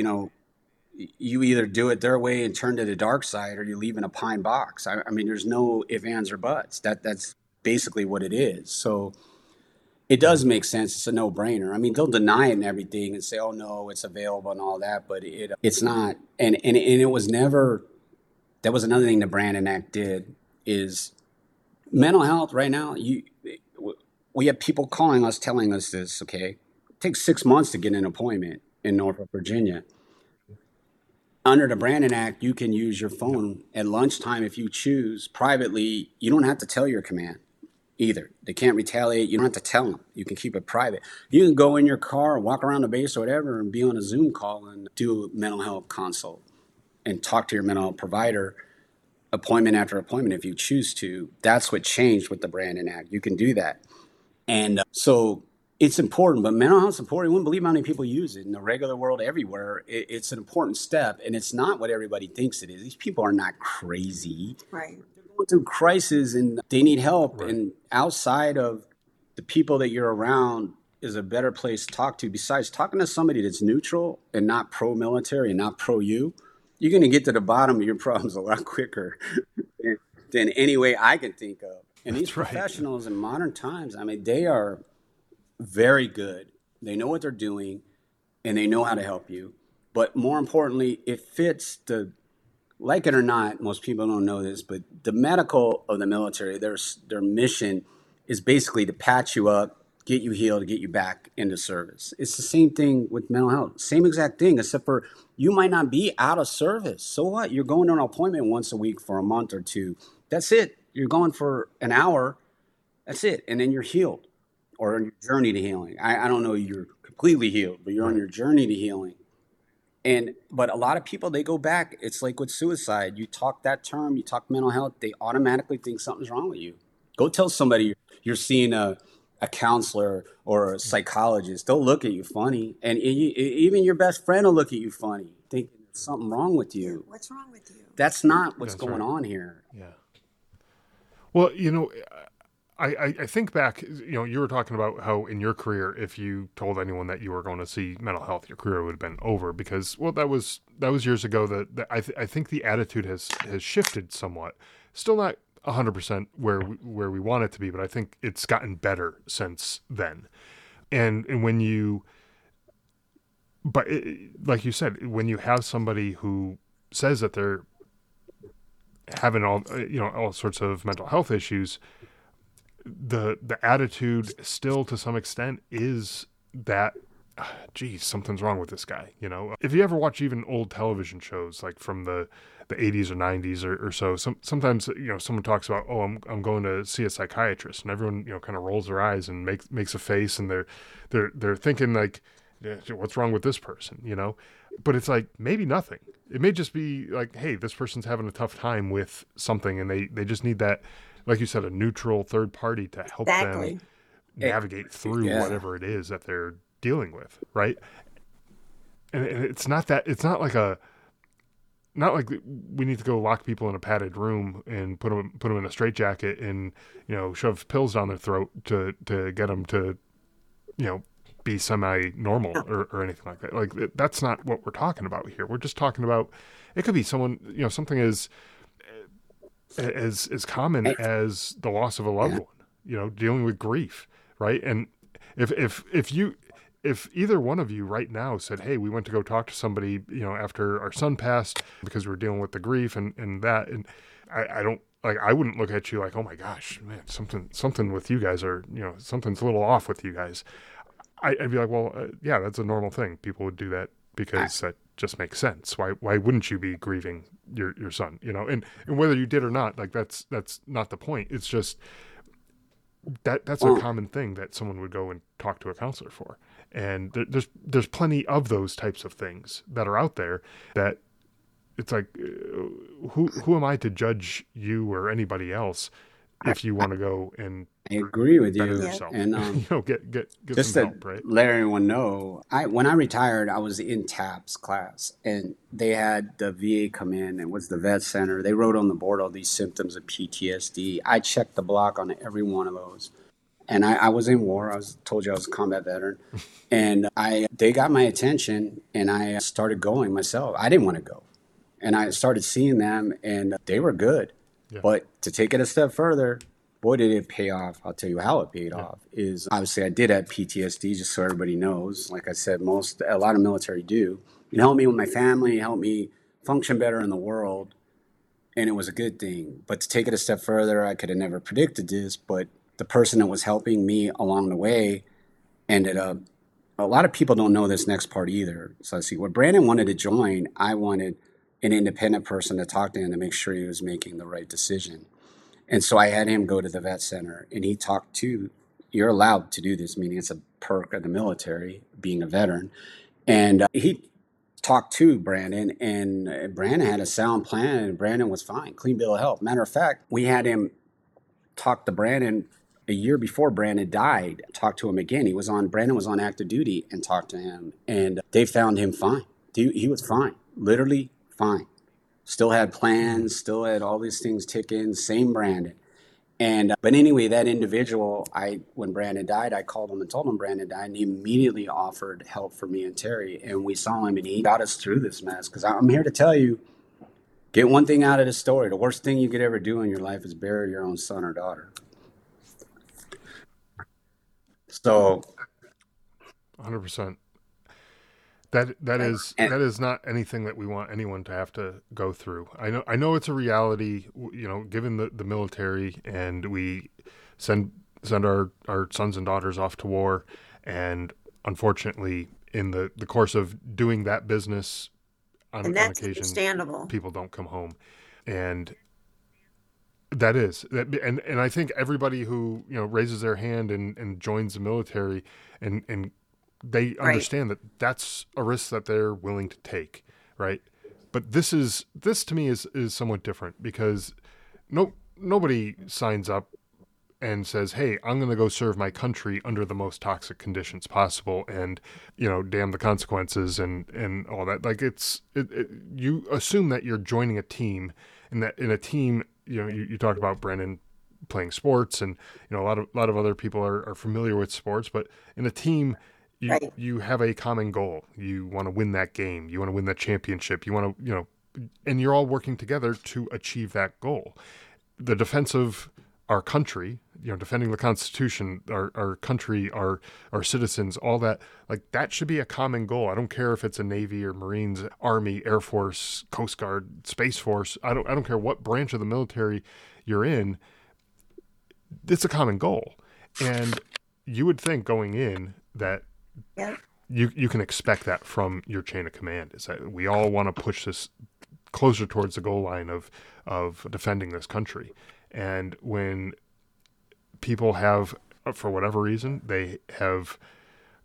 you either do it their way and turn to the dark side, or you leave in a pine box. I mean, there's no ifs, ands, or buts. That's basically what it is. So it does make sense. It's a no-brainer. I mean, they'll deny it and everything and say, oh, no, it's available and all that, but it's not. And it was never, that was another thing the Brandon Act did, is mental health right now, we have people calling us, telling us this, okay? It takes 6 months to get an appointment in Norfolk, Virginia. Under the Brandon Act, you can use your phone at lunchtime if you choose privately. You don't have to tell your command either. They can't retaliate. You don't have to tell them. You can keep it private. You can go in your car, walk around the base or whatever, and be on a Zoom call and do a mental health consult and talk to your mental health provider appointment after appointment if you choose to. That's what changed with the Brandon Act. You can do that. And so it's important, but mental health support, you wouldn't believe how many people use it in the regular world everywhere. It's an important step, and it's not what everybody thinks it is. These people are not crazy. Right. They're going through crisis and they need help. Right. And outside of the people that you're around is a better place to talk to. Besides talking to somebody that's neutral and not pro-military and not pro-you, you're going to get to the bottom of your problems a lot quicker than any way I can think of. And these That's right. professionals in modern times, I mean, they are very good. They know what they're doing, and they know how to help you. But more importantly, it fits like it or not, most people don't know this, but the medical of the military, their mission is basically to patch you up, get you healed, get you back into service. It's the same thing with mental health. Same exact thing, except for you might not be out of service. So what? You're going to an appointment once a week for a month or two. That's it. You're going for an hour. That's it. And then you're healed, or on your journey to healing. I don't know you're completely healed, but you're on your journey to healing. But a lot of people, they go back. It's like with suicide. You talk that term, you talk mental health, they automatically think something's wrong with you. Go tell somebody you're seeing a counselor or a psychologist. They'll look at you funny. And even your best friend will look at you funny, thinking there's something wrong with you. What's wrong with you? That's not what's That's going right. on here. Yeah. Well, I think back, you were talking about how in your career, if you told anyone that you were going to see mental health, your career would have been over because, well, that was years ago. That I think the attitude has shifted somewhat. Still not 100% where we want it to be, but I think it's gotten better since then. And like you said, when you have somebody who says that they're having all sorts of mental health issues, the attitude still to some extent is that, geez, something's wrong with this guy. If you ever watch even old television shows like from the 80s or 90s or so, sometimes someone talks about, oh, I'm going to see a psychiatrist, and everyone kind of rolls their eyes and makes a face, and they're thinking like Yeah, what's wrong with this person, But it's like, maybe nothing. It may just be like, hey, this person's having a tough time with something, and they just need that, like you said, a neutral third party to help them Exactly. navigate through Yeah. whatever it is that they're dealing with, right? And it's not that, it's not like we need to go lock people in a padded room and put them in a straitjacket and shove pills down their throat to get them to be semi-normal Yeah. or anything like that. Like, that's not what we're talking about here. We're just talking about, it could be someone, something as common as the loss of a loved Yeah. one, dealing with grief, right? And if either one of you right now said, hey, we went to go talk to somebody, after our son passed because we were dealing with the grief and that, and I don't, like, I wouldn't look at you like, oh my gosh, man, something with you guys, or, something's a little off with you guys. I'd be like, well, yeah, that's a normal thing. People would do that because that just makes sense. Why wouldn't you be grieving your son? And whether you did or not, like, that's not the point. It's just that's a common thing that someone would go and talk to a counselor for. And there's plenty of those types of things that are out there that it's like, who am I to judge you or anybody else if you want to go and I agree with better you. yourself, And get just some to help, right? let everyone know, when I retired, I was in TAPS class, and they had the VA come in, and was the vet center. They wrote on the board all these symptoms of PTSD. I checked the block on every one of those. And I was in war. Told you I was a combat veteran, and they got my attention, and I started going myself. I didn't want to go, and I started seeing them, and they were good. Yeah. But to take it a step further, boy, did it pay off. I'll tell you how it paid off. Is obviously I did have PTSD, just so everybody knows. Like I said, a lot of military do. It helped me with my family, it helped me function better in the world, and it was a good thing. But to take it a step further, I could have never predicted this, but the person that was helping me along the way ended up, a lot of people don't know this next part either. So I see where Brandon wanted to join, I wanted an independent person to talk to him to make sure he was making the right decision. And so I had him go to the vet center, and he talked to, you're allowed to do this, meaning it's a perk of the military, being a veteran. And he talked to Brandon, and Brandon had a sound plan, and Brandon was fine, clean bill of health. Matter of fact, we had him talk to Brandon a year before Brandon died, talked to him again. Brandon was on active duty, and talked to him, and they found him fine. He was fine, literally fine. Still had plans, still had all these things ticking, same Brandon. And but anyway, that individual, when Brandon died, I called him and told him Brandon died, and he immediately offered help for me and Terry, and we saw him, and he got us through this mess. Because I'm here to tell you, get one thing out of the story: the worst thing you could ever do in your life is bury your own son or daughter. So 100%. That is not anything that we want anyone to have to go through. I know it's a reality, given the military, and we send our sons and daughters off to war, and unfortunately, in the course of doing that business, on that's occasion, understandable. people don't come home, and and I think everybody who raises their hand and joins the military and they understand that that's a risk that they're willing to take, right? But this to me is somewhat different, because nobody signs up and says, hey, I'm going to go serve my country under the most toxic conditions possible, and damn the consequences and all that. Like, you assume that you're joining a team, and that in a team, you talked about Brandon playing sports, and a lot of other people are familiar with sports, but in a team, you have a common goal. You want to win that game. You want to win that championship. You want to, and you're all working together to achieve that goal. The defense of our country, defending the Constitution, our country, our citizens, all that, like, that should be a common goal. I don't care if it's a Navy or Marines, Army, Air Force, Coast Guard, Space Force. I don't care what branch of the military you're in. It's a common goal. And you would think going in that you can expect that from your chain of command, is that we all want to push this closer towards the goal line of defending this country. And when people have, for whatever reason, they have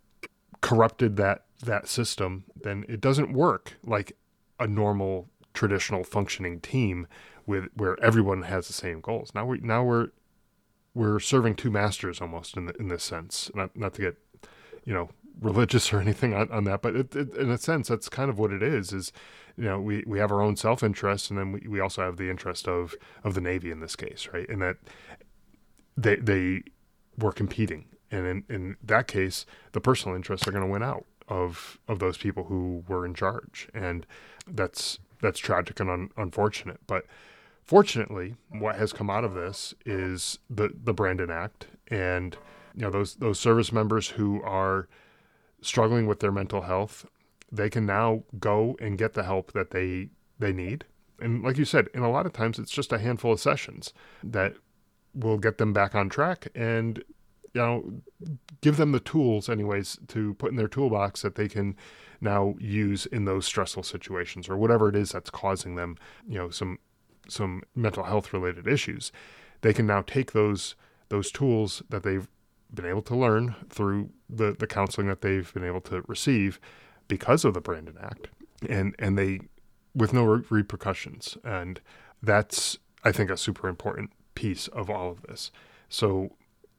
corrupted that system, then it doesn't work like a normal traditional functioning team where everyone has the same goals. Now we're serving two masters almost in this sense. Not to get, religious or anything on that, but it, in a sense, that's kind of what it is, we have our own self-interest, and then we also have the interest of the Navy in this case, right? And that they were competing. And in that case, the personal interests are going to win out of those people who were in charge. And that's tragic and unfortunate. But fortunately, what has come out of this is the Brandon Act, and those service members who are struggling with their mental health, they can now go and get the help that they need. And like you said, and a lot of times it's just a handful of sessions that will get them back on track and give them the tools anyways to put in their toolbox that they can now use in those stressful situations or whatever it is that's causing them, some mental health related issues. They can now take those tools that they've been able to learn through the counseling that they've been able to receive because of the Brandon Act, and they with no repercussions. And that's, I think, a super important piece of all of this. So,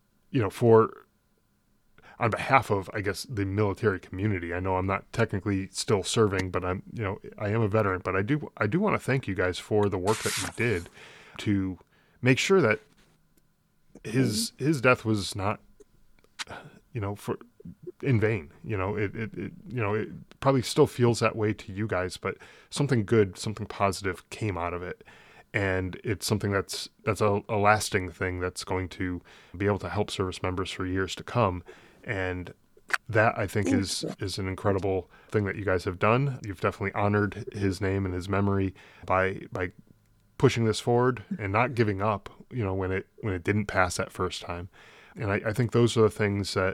on behalf of, I guess, the military community, I know I'm not technically still serving, but I am a veteran, but I do want to thank you guys for the work that you did to make sure that his death was not, for in vain. It probably still feels that way to you guys, but something good, something positive came out of it. And it's something that's a lasting thing that's going to be able to help service members for years to come. And that, I think, is an incredible thing that you guys have done. You've definitely honored his name and his memory by pushing this forward and not giving up, when it didn't pass that first time. And I think those are the things that,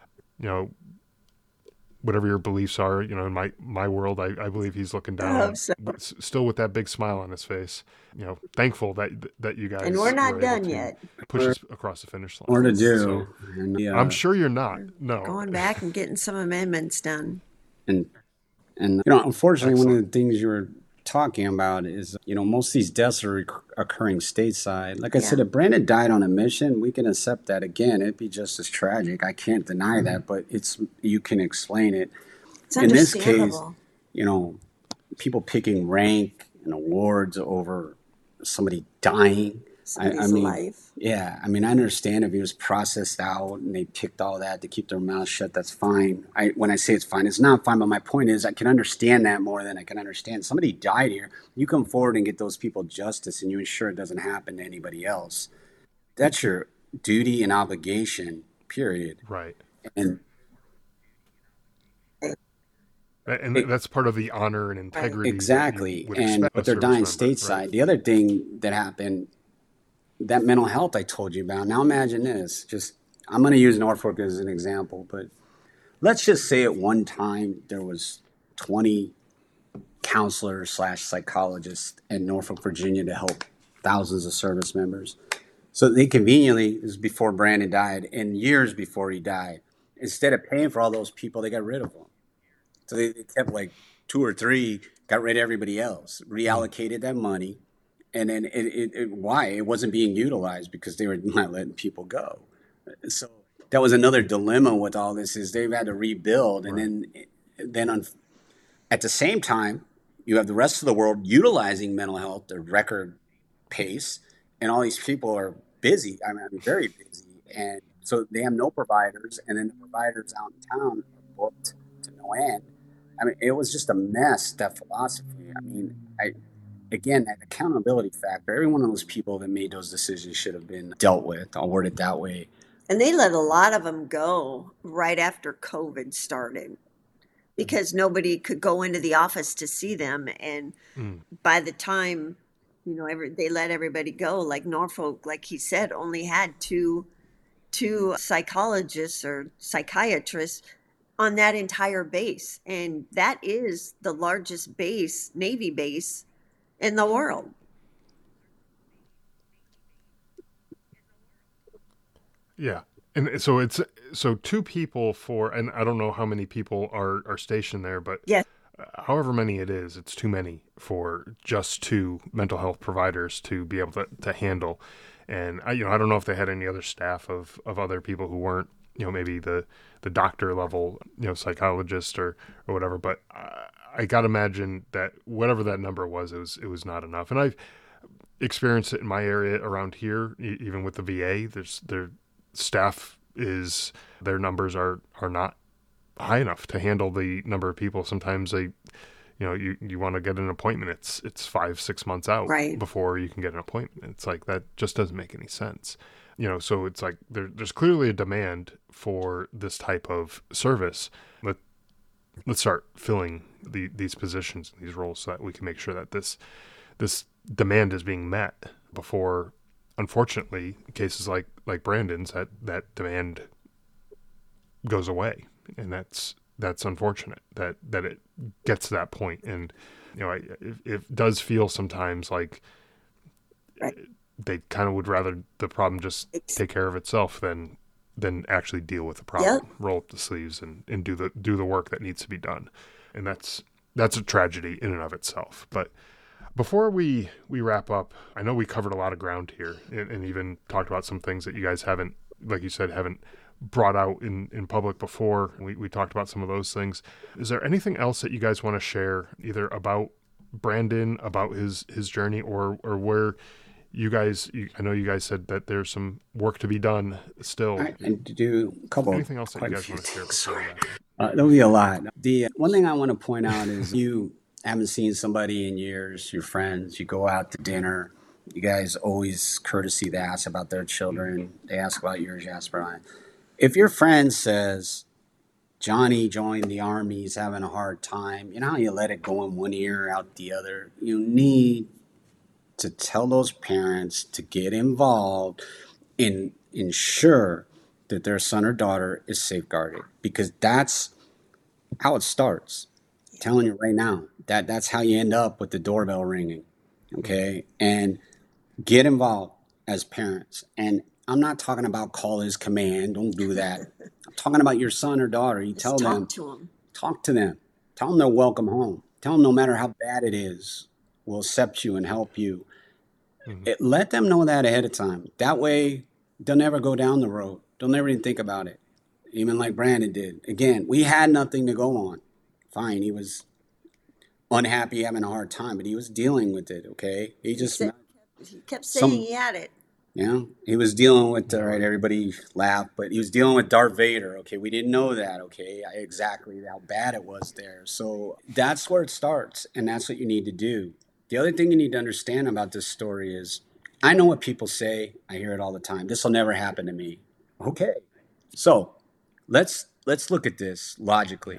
whatever your beliefs are, in my world, I believe he's looking down, still with that big smile on his face, thankful that you guys, and we're not done yet, push us across the finish line. More to do. So, I'm sure you're not. No, going back and getting some amendments done. And unfortunately, one of the things you were talking about is, most of these deaths are occurring stateside. Like I said, if Brandon died on a mission, we can accept that. Again, it'd be just as tragic. I can't deny that, but you can explain it. It's in this understandable. case, people picking rank and awards over somebody dying. Somebody's life. Yeah, I understand if he was processed out and they picked all that to keep their mouth shut, that's fine. When I say it's fine, it's not fine, but my point is I can understand that more than I can understand. Somebody died here. You come forward and get those people justice and you ensure it doesn't happen to anybody else. That's your duty and obligation, period. Right. And that's part of the honor and integrity. Exactly. But they're dying stateside. Right? The other thing that happened, that mental health I told you about. Now imagine this. I'm going to use Norfolk as an example, but let's just say at one time there was 20 counselors / psychologists in Norfolk, Virginia to help thousands of service members. So they conveniently, this is before Brandon died, and years before he died, instead of paying for all those people, they got rid of them. So they kept like 2 or 3, got rid of everybody else, reallocated that money. And then why? It wasn't being utilized because they were not letting people go. So that was another dilemma with all this, is they've had to rebuild. And then at the same time, you have the rest of the world utilizing mental health at record pace. And all these people are busy. Very busy. And so they have no providers. And then the providers out in town are booked to no end. It was just a mess, that philosophy. Again, that accountability factor, every one of those people that made those decisions should have been dealt with. I'll word it that way. And they let a lot of them go right after COVID started because nobody could go into the office to see them. And by the time, they let everybody go, like Norfolk, like he said, only had two psychologists or psychiatrists on that entire base. And that is the largest base, Navy base, in the world. Yeah. And so so two people for, and I don't know how many people are stationed there, but Yes. however many it is, it's too many for just two mental health providers to be able to handle. And I don't know if they had any other staff of other people who weren't, maybe the doctor level, psychologist or whatever. But I got to imagine that whatever that number was, it was not enough. And I've experienced it in my area around here, even with the VA. Their staff their numbers are not high enough to handle the number of people. Sometimes you want to get an appointment. It's 5-6 months out Right. before you can get an appointment. It's like, that just doesn't make any sense. So it's like there's clearly a demand for this type of service. Let's start filling these positions, these roles, so that we can make sure that this demand is being met before, unfortunately, cases like Brandon's, that demand goes away. And that's unfortunate that it gets to that point. And it does feel sometimes like Right. they kind of would rather the problem just take care of itself than actually deal with the problem. Yep. Roll up the sleeves and do the work that needs to be done. And that's a tragedy in and of itself. But before we wrap up, I know we covered a lot of ground here and even talked about some things that you guys haven't, like you said, haven't brought out in public before. We talked about some of those things. Is there anything else that you guys want to share, either about Brandon, about his journey, or where you guys, I know you guys said that there's some work to be done still. And to do a couple. Anything else that you guys want to share before that? There'll be a lot. The one thing I want to point out is you haven't seen somebody in years, your friends, you go out to dinner, you guys always courtesy to ask about their children. They ask about yours, you ask about mine. If your friend says, Johnny joined the Army, he's having a hard time, you know how you let it go in one ear, out the other? You need to tell those parents to get involved and ensure that their son or daughter is safeguarded, because that's how it starts. I'm telling you right now, that's how you end up with the doorbell ringing, okay? And get involved as parents. And I'm not talking about call his command. Don't do that. I'm talking about your son or daughter. You tell them. Talk to them. Tell them they're welcome home. Tell them no matter how bad it is, we'll accept you and help you. Let them know that ahead of time. That way, they'll never go down the road. They'll never even think about it. Even like Brandon did. Again, we had nothing to go on. Fine, he was unhappy, having a hard time, but he was dealing with it, okay? He kept saying he had it. He was dealing with, all right, everybody laughed, but he was dealing with Darth Vader, okay? We didn't know that, okay? Exactly how bad it was there. So that's where it starts, and that's what you need to do. The other thing you need to understand about this story is, I know what people say. I hear it all the time. This will never happen to me. Okay. So let's look at this logically.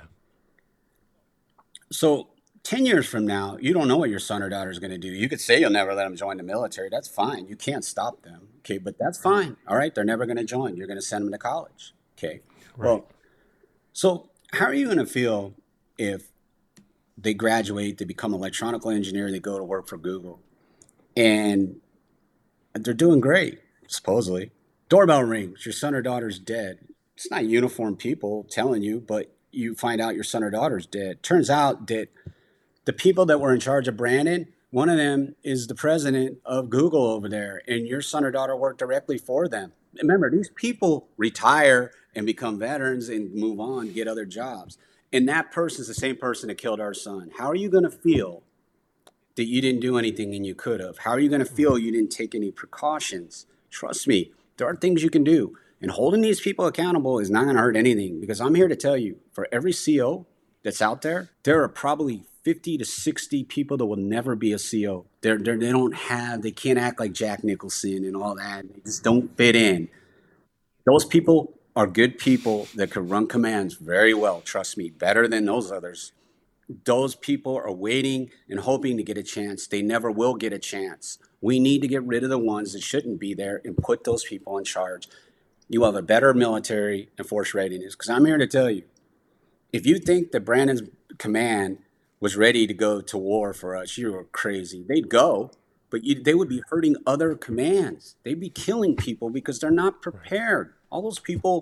So 10 years from now, you don't know what your son or daughter is going to do. You could say you'll never let them join the military. That's fine. You can't stop them. Okay, but that's fine. All right, they're never going to join. You're going to send them to college. Okay. Right. Well, so how are you going to feel if they graduate, they become an electronical engineer, they go to work for Google, and they're doing great, supposedly. Doorbell rings, your son or daughter's dead. It's not uniformed people telling you, but you find out your son or daughter's dead. Turns out that the people that were in charge of Brandon, one of them is the president of Google over there, and your son or daughter worked directly for them. Remember, these people retire and become veterans and move on, get other jobs. And that person is the same person that killed our son. How are you going to feel that you didn't do anything and you could have? How are you going to feel you didn't take any precautions? Trust me, there are things you can do. And holding these people accountable is not going to hurt anything, because I'm here to tell you, for every CO that's out there, there are probably 50 to 60 people that will never be a CO. They can't act like Jack Nicholson and all that. They just don't fit in. Those people are good people that could run commands very well. Trust me, better than those others. Those people are waiting and hoping to get a chance. They never will get a chance. We need to get rid of the ones that shouldn't be there and put those people in charge. You will have a better military and force readiness. Because I'm here to tell you, if you think that Brandon's command was ready to go to war for us, you were crazy. They'd go, but they would be hurting other commands. They'd be killing people because they're not prepared. All those people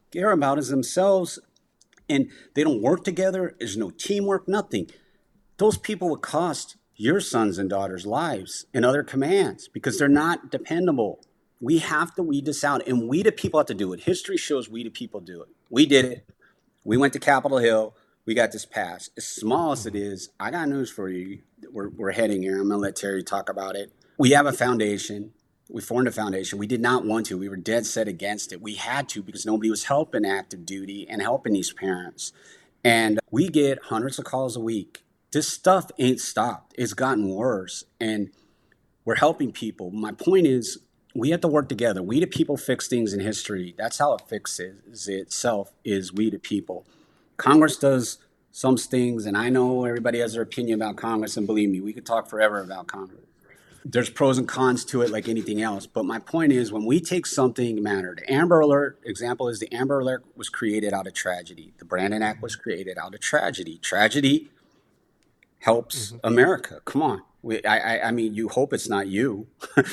care about is themselves, and they don't work together. There's no teamwork, nothing. Those people would cost your sons and daughters lives in other commands because they're not dependable. We have to weed this out, and we the people have to do it. History shows we the people do it. We did it. We went to Capitol Hill. We got this passed. As small as it is, I got news for you. We're heading here. I'm going to let Terry talk about it. We have a foundation. We formed a foundation. We did not want to. We were dead set against it. We had to because nobody was helping active duty and helping these parents. And we get hundreds of calls a week. This stuff ain't stopped. It's gotten worse. And we're helping people. My point is, we have to work together. We the people fix things in history. That's how it fixes itself, is we the people. Congress does some things, and I know everybody has their opinion about Congress, and believe me, we could talk forever about Congress. There's pros and cons to it like anything else. But my point is, when we take something mattered, Amber Alert example is the Amber Alert was created out of tragedy. The Brandon Act was created out of tragedy. Tragedy helps America. Come on. I mean, you hope it's not you,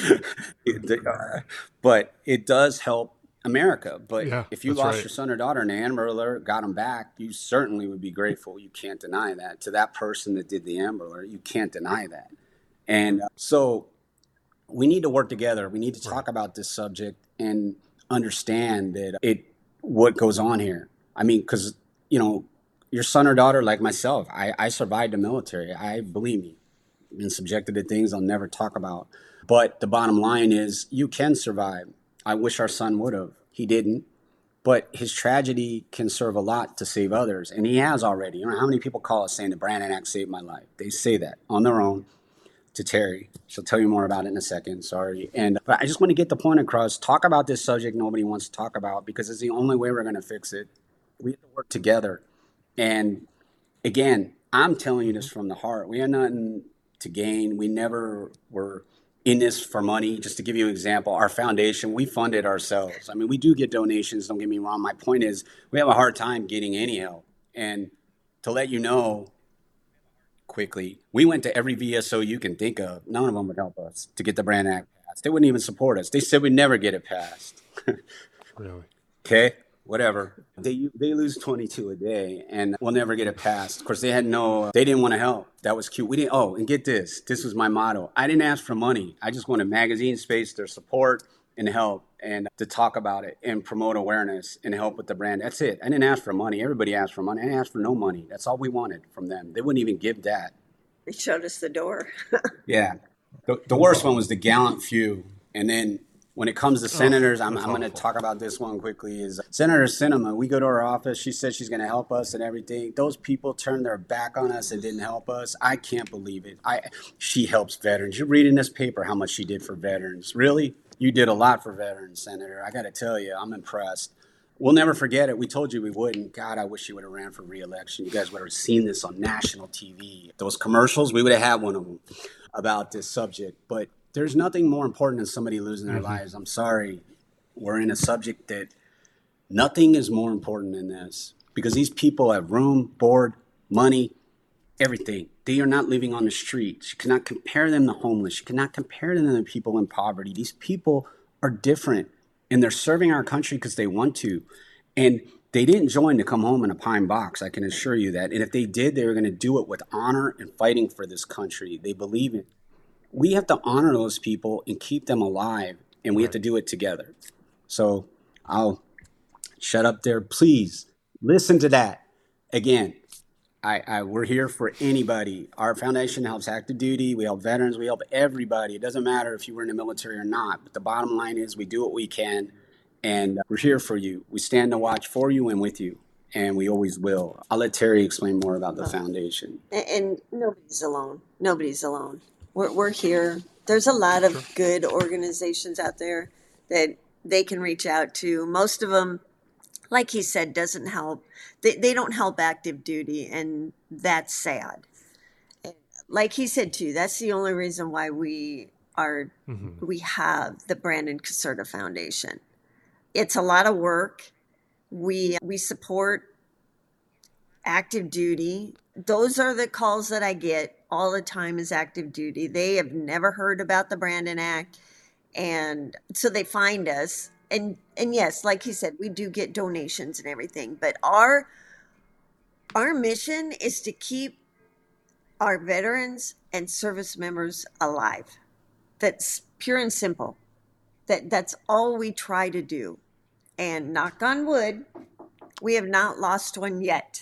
but it does help America. But Yeah, if you that's lost right. your son or daughter and Amber Alert got them back, you certainly would be grateful. You can't deny that. To that person that did the Amber Alert, you can't deny that. And so we need to work together. We need to talk about this subject and understand that what goes on here. I mean, because, your son or daughter, like myself, I survived the military. Believe me, been subjected to things I'll never talk about. But the bottom line is you can survive. I wish our son would have. He didn't. But his tragedy can serve a lot to save others. And he has already. You know how many people call us saying the Brandon Act saved my life? They say that on their own to Terry. She'll tell you more about it in a second. Sorry. But I just want to get the point across. Talk about this subject nobody wants to talk about because it's the only way we're going to fix it. We have to work together. And again, I'm telling you this from the heart. We have nothing to gain. We never were in this for money. Just to give you an example, our foundation, we fund it ourselves. I mean, we do get donations, don't get me wrong. My point is we have a hard time getting any help. And to let you know quickly, we went to every VSO you can think of. None of them would help us to get the Brand Act passed. They wouldn't even support us. They said we'd never get it passed. Really? Okay, whatever. They lose 22 a day and we'll never get it passed. Of course, they didn't want to help. That was cute. And get this. This was my motto. I didn't ask for money. I just wanted magazine space, their support and help and to talk about it and promote awareness and help with the brand. That's it. I didn't ask for money. Everybody asked for money. I didn't ask for no money. That's all we wanted from them. They wouldn't even give that. They showed us the door. Yeah. The worst one was the gallant few. And then when it comes to senators, I'm going to talk about this one quickly. Is Senator Sinema. We go to her office. She said she's going to help us and everything. Those people turned their back on us and didn't help us. I can't believe it. She helps veterans. You're reading this paper how much she did for veterans. Really? You did a lot for veterans, Senator. I got to tell you, I'm impressed. We'll never forget it. We told you we wouldn't. God, I wish you would have ran for re-election. You guys would have seen this on national TV. Those commercials, we would have had one of them about this subject. But there's nothing more important than somebody losing their lives. I'm sorry. We're in a subject that nothing is more important than this because these people have room, board, money, everything. They are not living on the streets. You cannot compare them to homeless. You cannot compare them to people in poverty. These people are different and they're serving our country because they want to. And they didn't join to come home in a pine box. I can assure you that. And if they did, they were going to do it with honor and fighting for this country. They believe in it. We have to honor those people and keep them alive, and we have to do it together. So I'll shut up there. Please listen to that. Again, we're here for anybody. Our foundation helps active duty. We help veterans. We help everybody. It doesn't matter if you were in the military or not. But the bottom line is we do what we can, and we're here for you. We stand to watch for you and with you, and we always will. I'll let Terry explain more about the foundation. And nobody's alone. Nobody's alone. We're here. There's a lot of good organizations out there that they can reach out to. Most of them, like he said, doesn't help. They don't help active duty, and that's sad. Like he said too, that's the only reason why we have the Brandon Caserta Foundation. It's a lot of work. We support active duty. Those are the calls that I get all the time is active duty. They have never heard about the Brandon Act. And so they find us And yes, like he said, we do get donations and everything, but our mission is to keep our veterans and service members alive. That's pure and simple. That's all we try to do. And knock on wood, we have not lost one yet.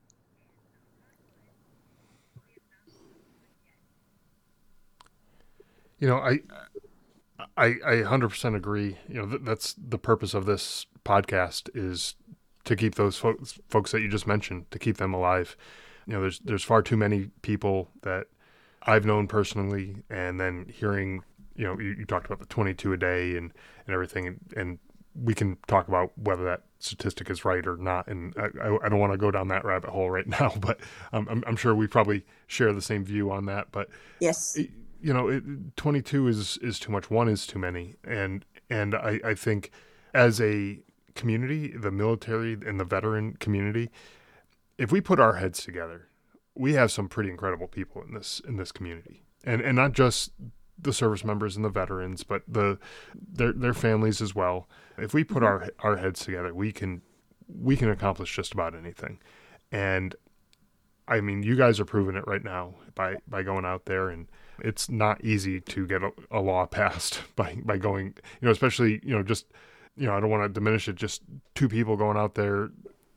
You know, I 100% agree. You know, that's the purpose of this podcast, is to keep those folks that you just mentioned, to keep them alive. You know, there's far too many people that I've known personally, and then hearing, you know, you talked about the 22 a day and everything, and we can talk about whether that statistic is right or not. And I don't want to go down that rabbit hole right now, but I'm sure we probably share the same view on that. But Yes. you know, 22 is too much. One is too many. And I think as a community, the military and the veteran community, if we put our heads together, we have some pretty incredible people in this community, and not just the service members and the veterans, but their families as well. If we put our heads together, we can accomplish just about anything. And I mean, you guys are proving it right now by going out there, and it's not easy to get a law passed by going, you know, especially, you know, just, you know, I don't want to diminish it, just two people going out there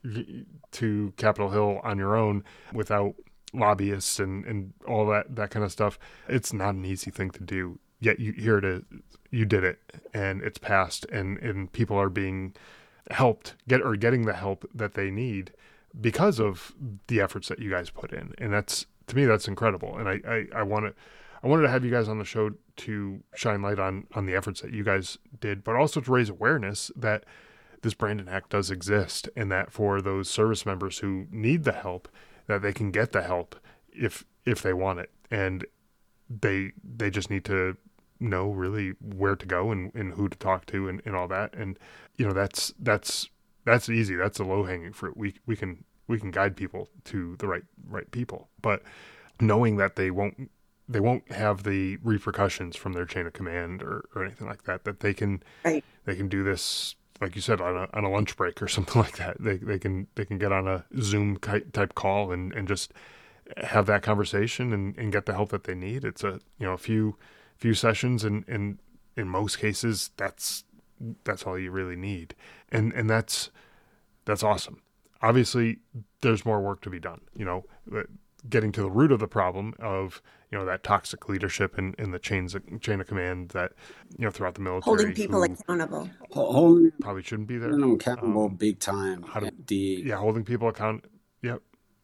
to Capitol Hill on your own without lobbyists and all that kind of stuff. It's not an easy thing to do. Yet here it is, you did it, and it's passed, and people are being helped getting the help that they need because of the efforts that you guys put in. And that's, to me, that's incredible. And I wanted to have you guys on the show to shine light on the efforts that you guys did, but also to raise awareness that this Brandon Act does exist, and that for those service members who need the help, that they can get the help if they want it. And they just need to know really where to go and who to talk to and all that. And, you know, that's easy. That's a low hanging fruit. We can guide people to the right people, but knowing that they won't have the repercussions from their chain of command or anything like that, that they can Right. do this, like you said, on a lunch break or something like that. They can get on a Zoom type call and just have that conversation and get the help that they need. It's a few sessions, and in most cases that's all you really need. And that's awesome. Obviously there's more work to be done, you know, getting to the root of the problem of, you know, that toxic leadership and the chain of command that, you know, throughout the military, Holding people accountable. Holding probably shouldn't be there. them accountable big time. Holding people account. Yep.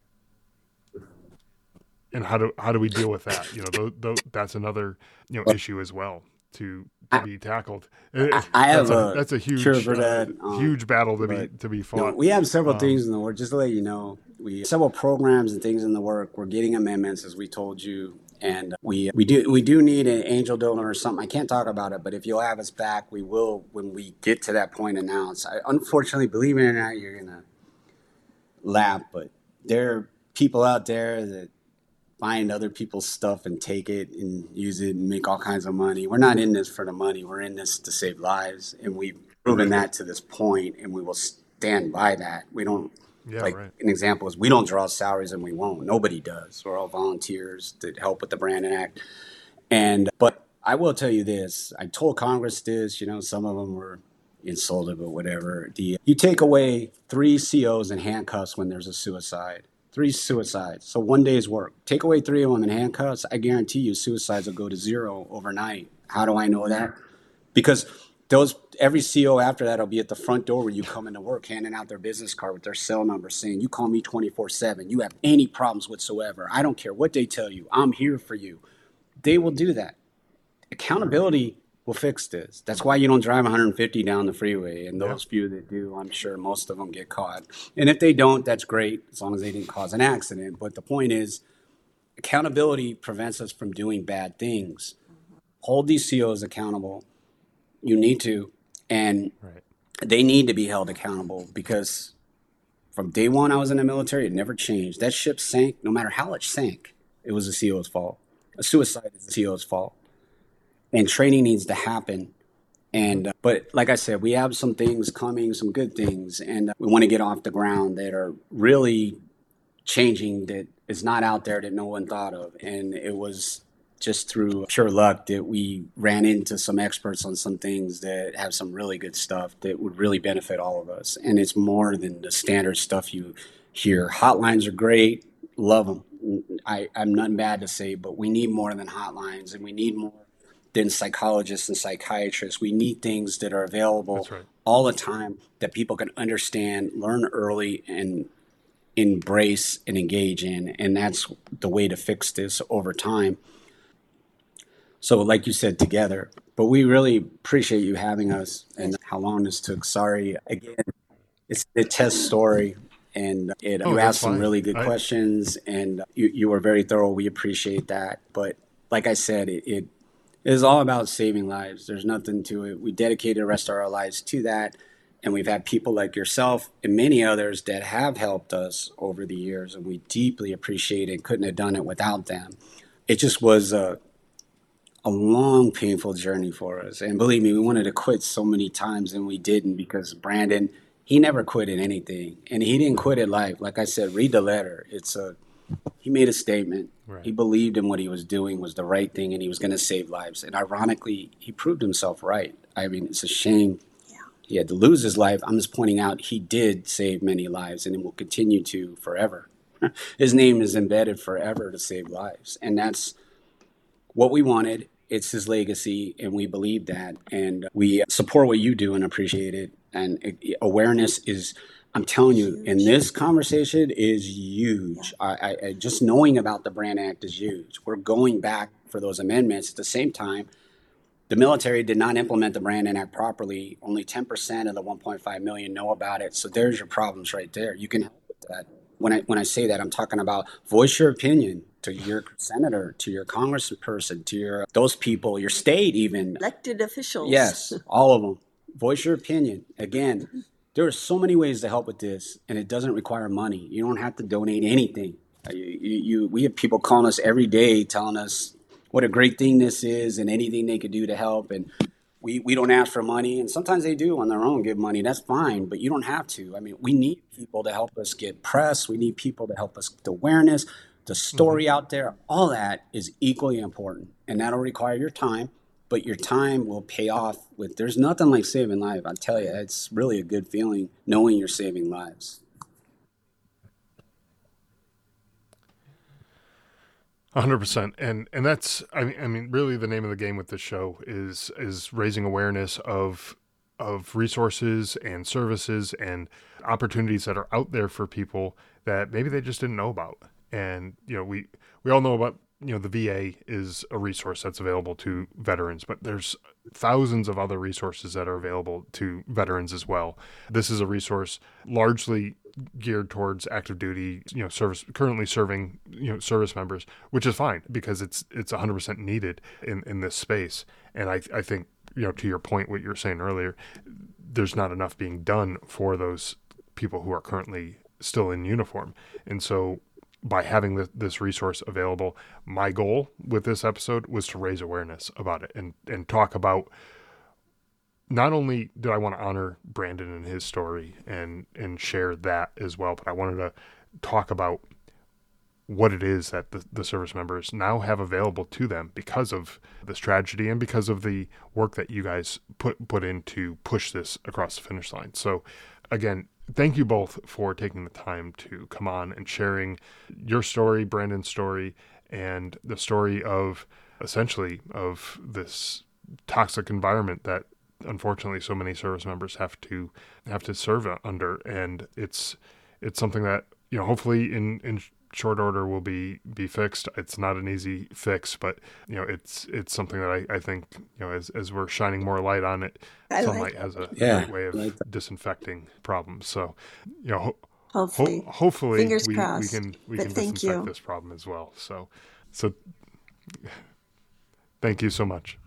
And how do we deal with that? You know, that's another, you know, issue as well to be tackled. That's a huge huge battle to be fought. No, we have several things in the work. Just to let you know, we have several programs and things in the work. We're getting amendments, as we told you, and we do need an angel donor or something. I can't talk about it, but if you'll have us back, we will, when we get to that point, announce. Unfortunately, believe it or not, you're gonna laugh, but there are people out there that find other people's stuff and take it and use it and make all kinds of money. We're not in this for the money. We're in this to save lives, and we've proven that to this point, and we will stand by that. We don't, an example is we don't draw salaries, and we won't. Nobody does. We're all volunteers to help with the Brandon Act. But I will tell you this. I told Congress this, you know, some of them were insulted, but whatever. You take away 3 COs in handcuffs when there's a suicide. 3 suicides. So one day's work. Take away 3 of them in handcuffs, I guarantee you suicides will go to 0 overnight. How do I know that? Because every CO after that will be at the front door where you come into work, handing out their business card with their cell number, saying, you call me 24/7. You have any problems whatsoever. I don't care what they tell you. I'm here for you. They will do that. Accountability will fix this. That's why you don't drive 150 down the freeway. And those few that do, I'm sure most of them get caught. And if they don't, that's great, as long as they didn't cause an accident. But the point is, accountability prevents us from doing bad things. Hold these COs accountable. You need to. And they need to be held accountable, because from day one I was in the military, it never changed. That ship sank, no matter how it sank, it was the CO's fault. A suicide is the CO's fault. And training needs to happen. And but like I said, we have some things coming, some good things, and we want to get off the ground that are really changing, that is not out there, that no one thought of. And it was just through pure luck that we ran into some experts on some things that have some really good stuff that would really benefit all of us. And it's more than the standard stuff you hear. Hotlines are great, love them. I'm nothing bad to say, but we need more than hotlines, and we need more than psychologists and psychiatrists. We need things that are available all the time, that people can understand, learn early, and embrace and engage in. And that's the way to fix this over time. So like you said, together. But we really appreciate you having us, and how long this took. Sorry. Again, it's a test story. And you asked some really good questions, and you were very thorough. We appreciate that. But like I said, it is all about saving lives. There's nothing to it. We dedicated the rest of our lives to that. And we've had people like yourself and many others that have helped us over the years, and we deeply appreciate it. Couldn't have done it without them. It just was a long, painful journey for us. And believe me, we wanted to quit so many times, and we didn't, because Brandon, he never quit at anything. And he didn't quit at life. Like I said, read the letter. He made a statement. Right. He believed in what he was doing was the right thing, and he was going to save lives. And ironically, he proved himself right. I mean, it's a shame he had to lose his life. I'm just pointing out he did save many lives, and it will continue to forever. His name is embedded forever to save lives. And that's what we wanted. It's his legacy, and we believe that. And we support what you do and appreciate it. And awareness is, I'm telling you, in this conversation is huge. I just knowing about the Brand Act is huge. We're going back for those amendments. At the same time, the military did not implement the Brand Act properly. Only 10% of the 1.5 million know about it. So there's your problems right there. You can help with that. When I say that, I'm talking about voice your opinion to your senator, to your congressperson, to those people, your state even. Elected officials. Yes, all of them. Voice your opinion. Again, there are so many ways to help with this, and it doesn't require money. You don't have to donate anything. We have people calling us every day telling us what a great thing this is and anything they could do to help. And we don't ask for money. And sometimes they do on their own give money. That's fine, but you don't have to. I mean, we need people to help us get press. We need people to help us get awareness, the story out there. All that is equally important. And that'll require your time, but your time will pay off there's nothing like saving lives. I tell you, it's really a good feeling knowing you're saving lives. 100%. And that's, I mean, really the name of the game with this show is raising awareness of resources and services and opportunities that are out there for people that maybe they just didn't know about. And, we all know about, the VA is a resource that's available to veterans, but there's thousands of other resources that are available to veterans as well. This is a resource largely geared towards active duty, currently serving, service members, which is fine because it's 100% needed in this space. And I think, to your point, what you were saying earlier, there's not enough being done for those people who are currently still in uniform. And so by having this resource available, my goal with this episode was to raise awareness about it and talk about, not only did I want to honor Brandon and his story and share that as well, but I wanted to talk about what it is that the service members now have available to them because of this tragedy and because of the work that you guys put in to push this across the finish line. So again, thank you both for taking the time to come on and sharing your story, Brandon's story, and the story of essentially of this toxic environment that unfortunately so many service members have to serve under. And it's something that, hopefully in short order will be fixed. It's not an easy fix, but it's something that I think, as we're shining more light on it, Sunlight has a great way of disinfecting problems. So, hopefully fingers we crossed. can disinfect this problem as well. So thank you so much.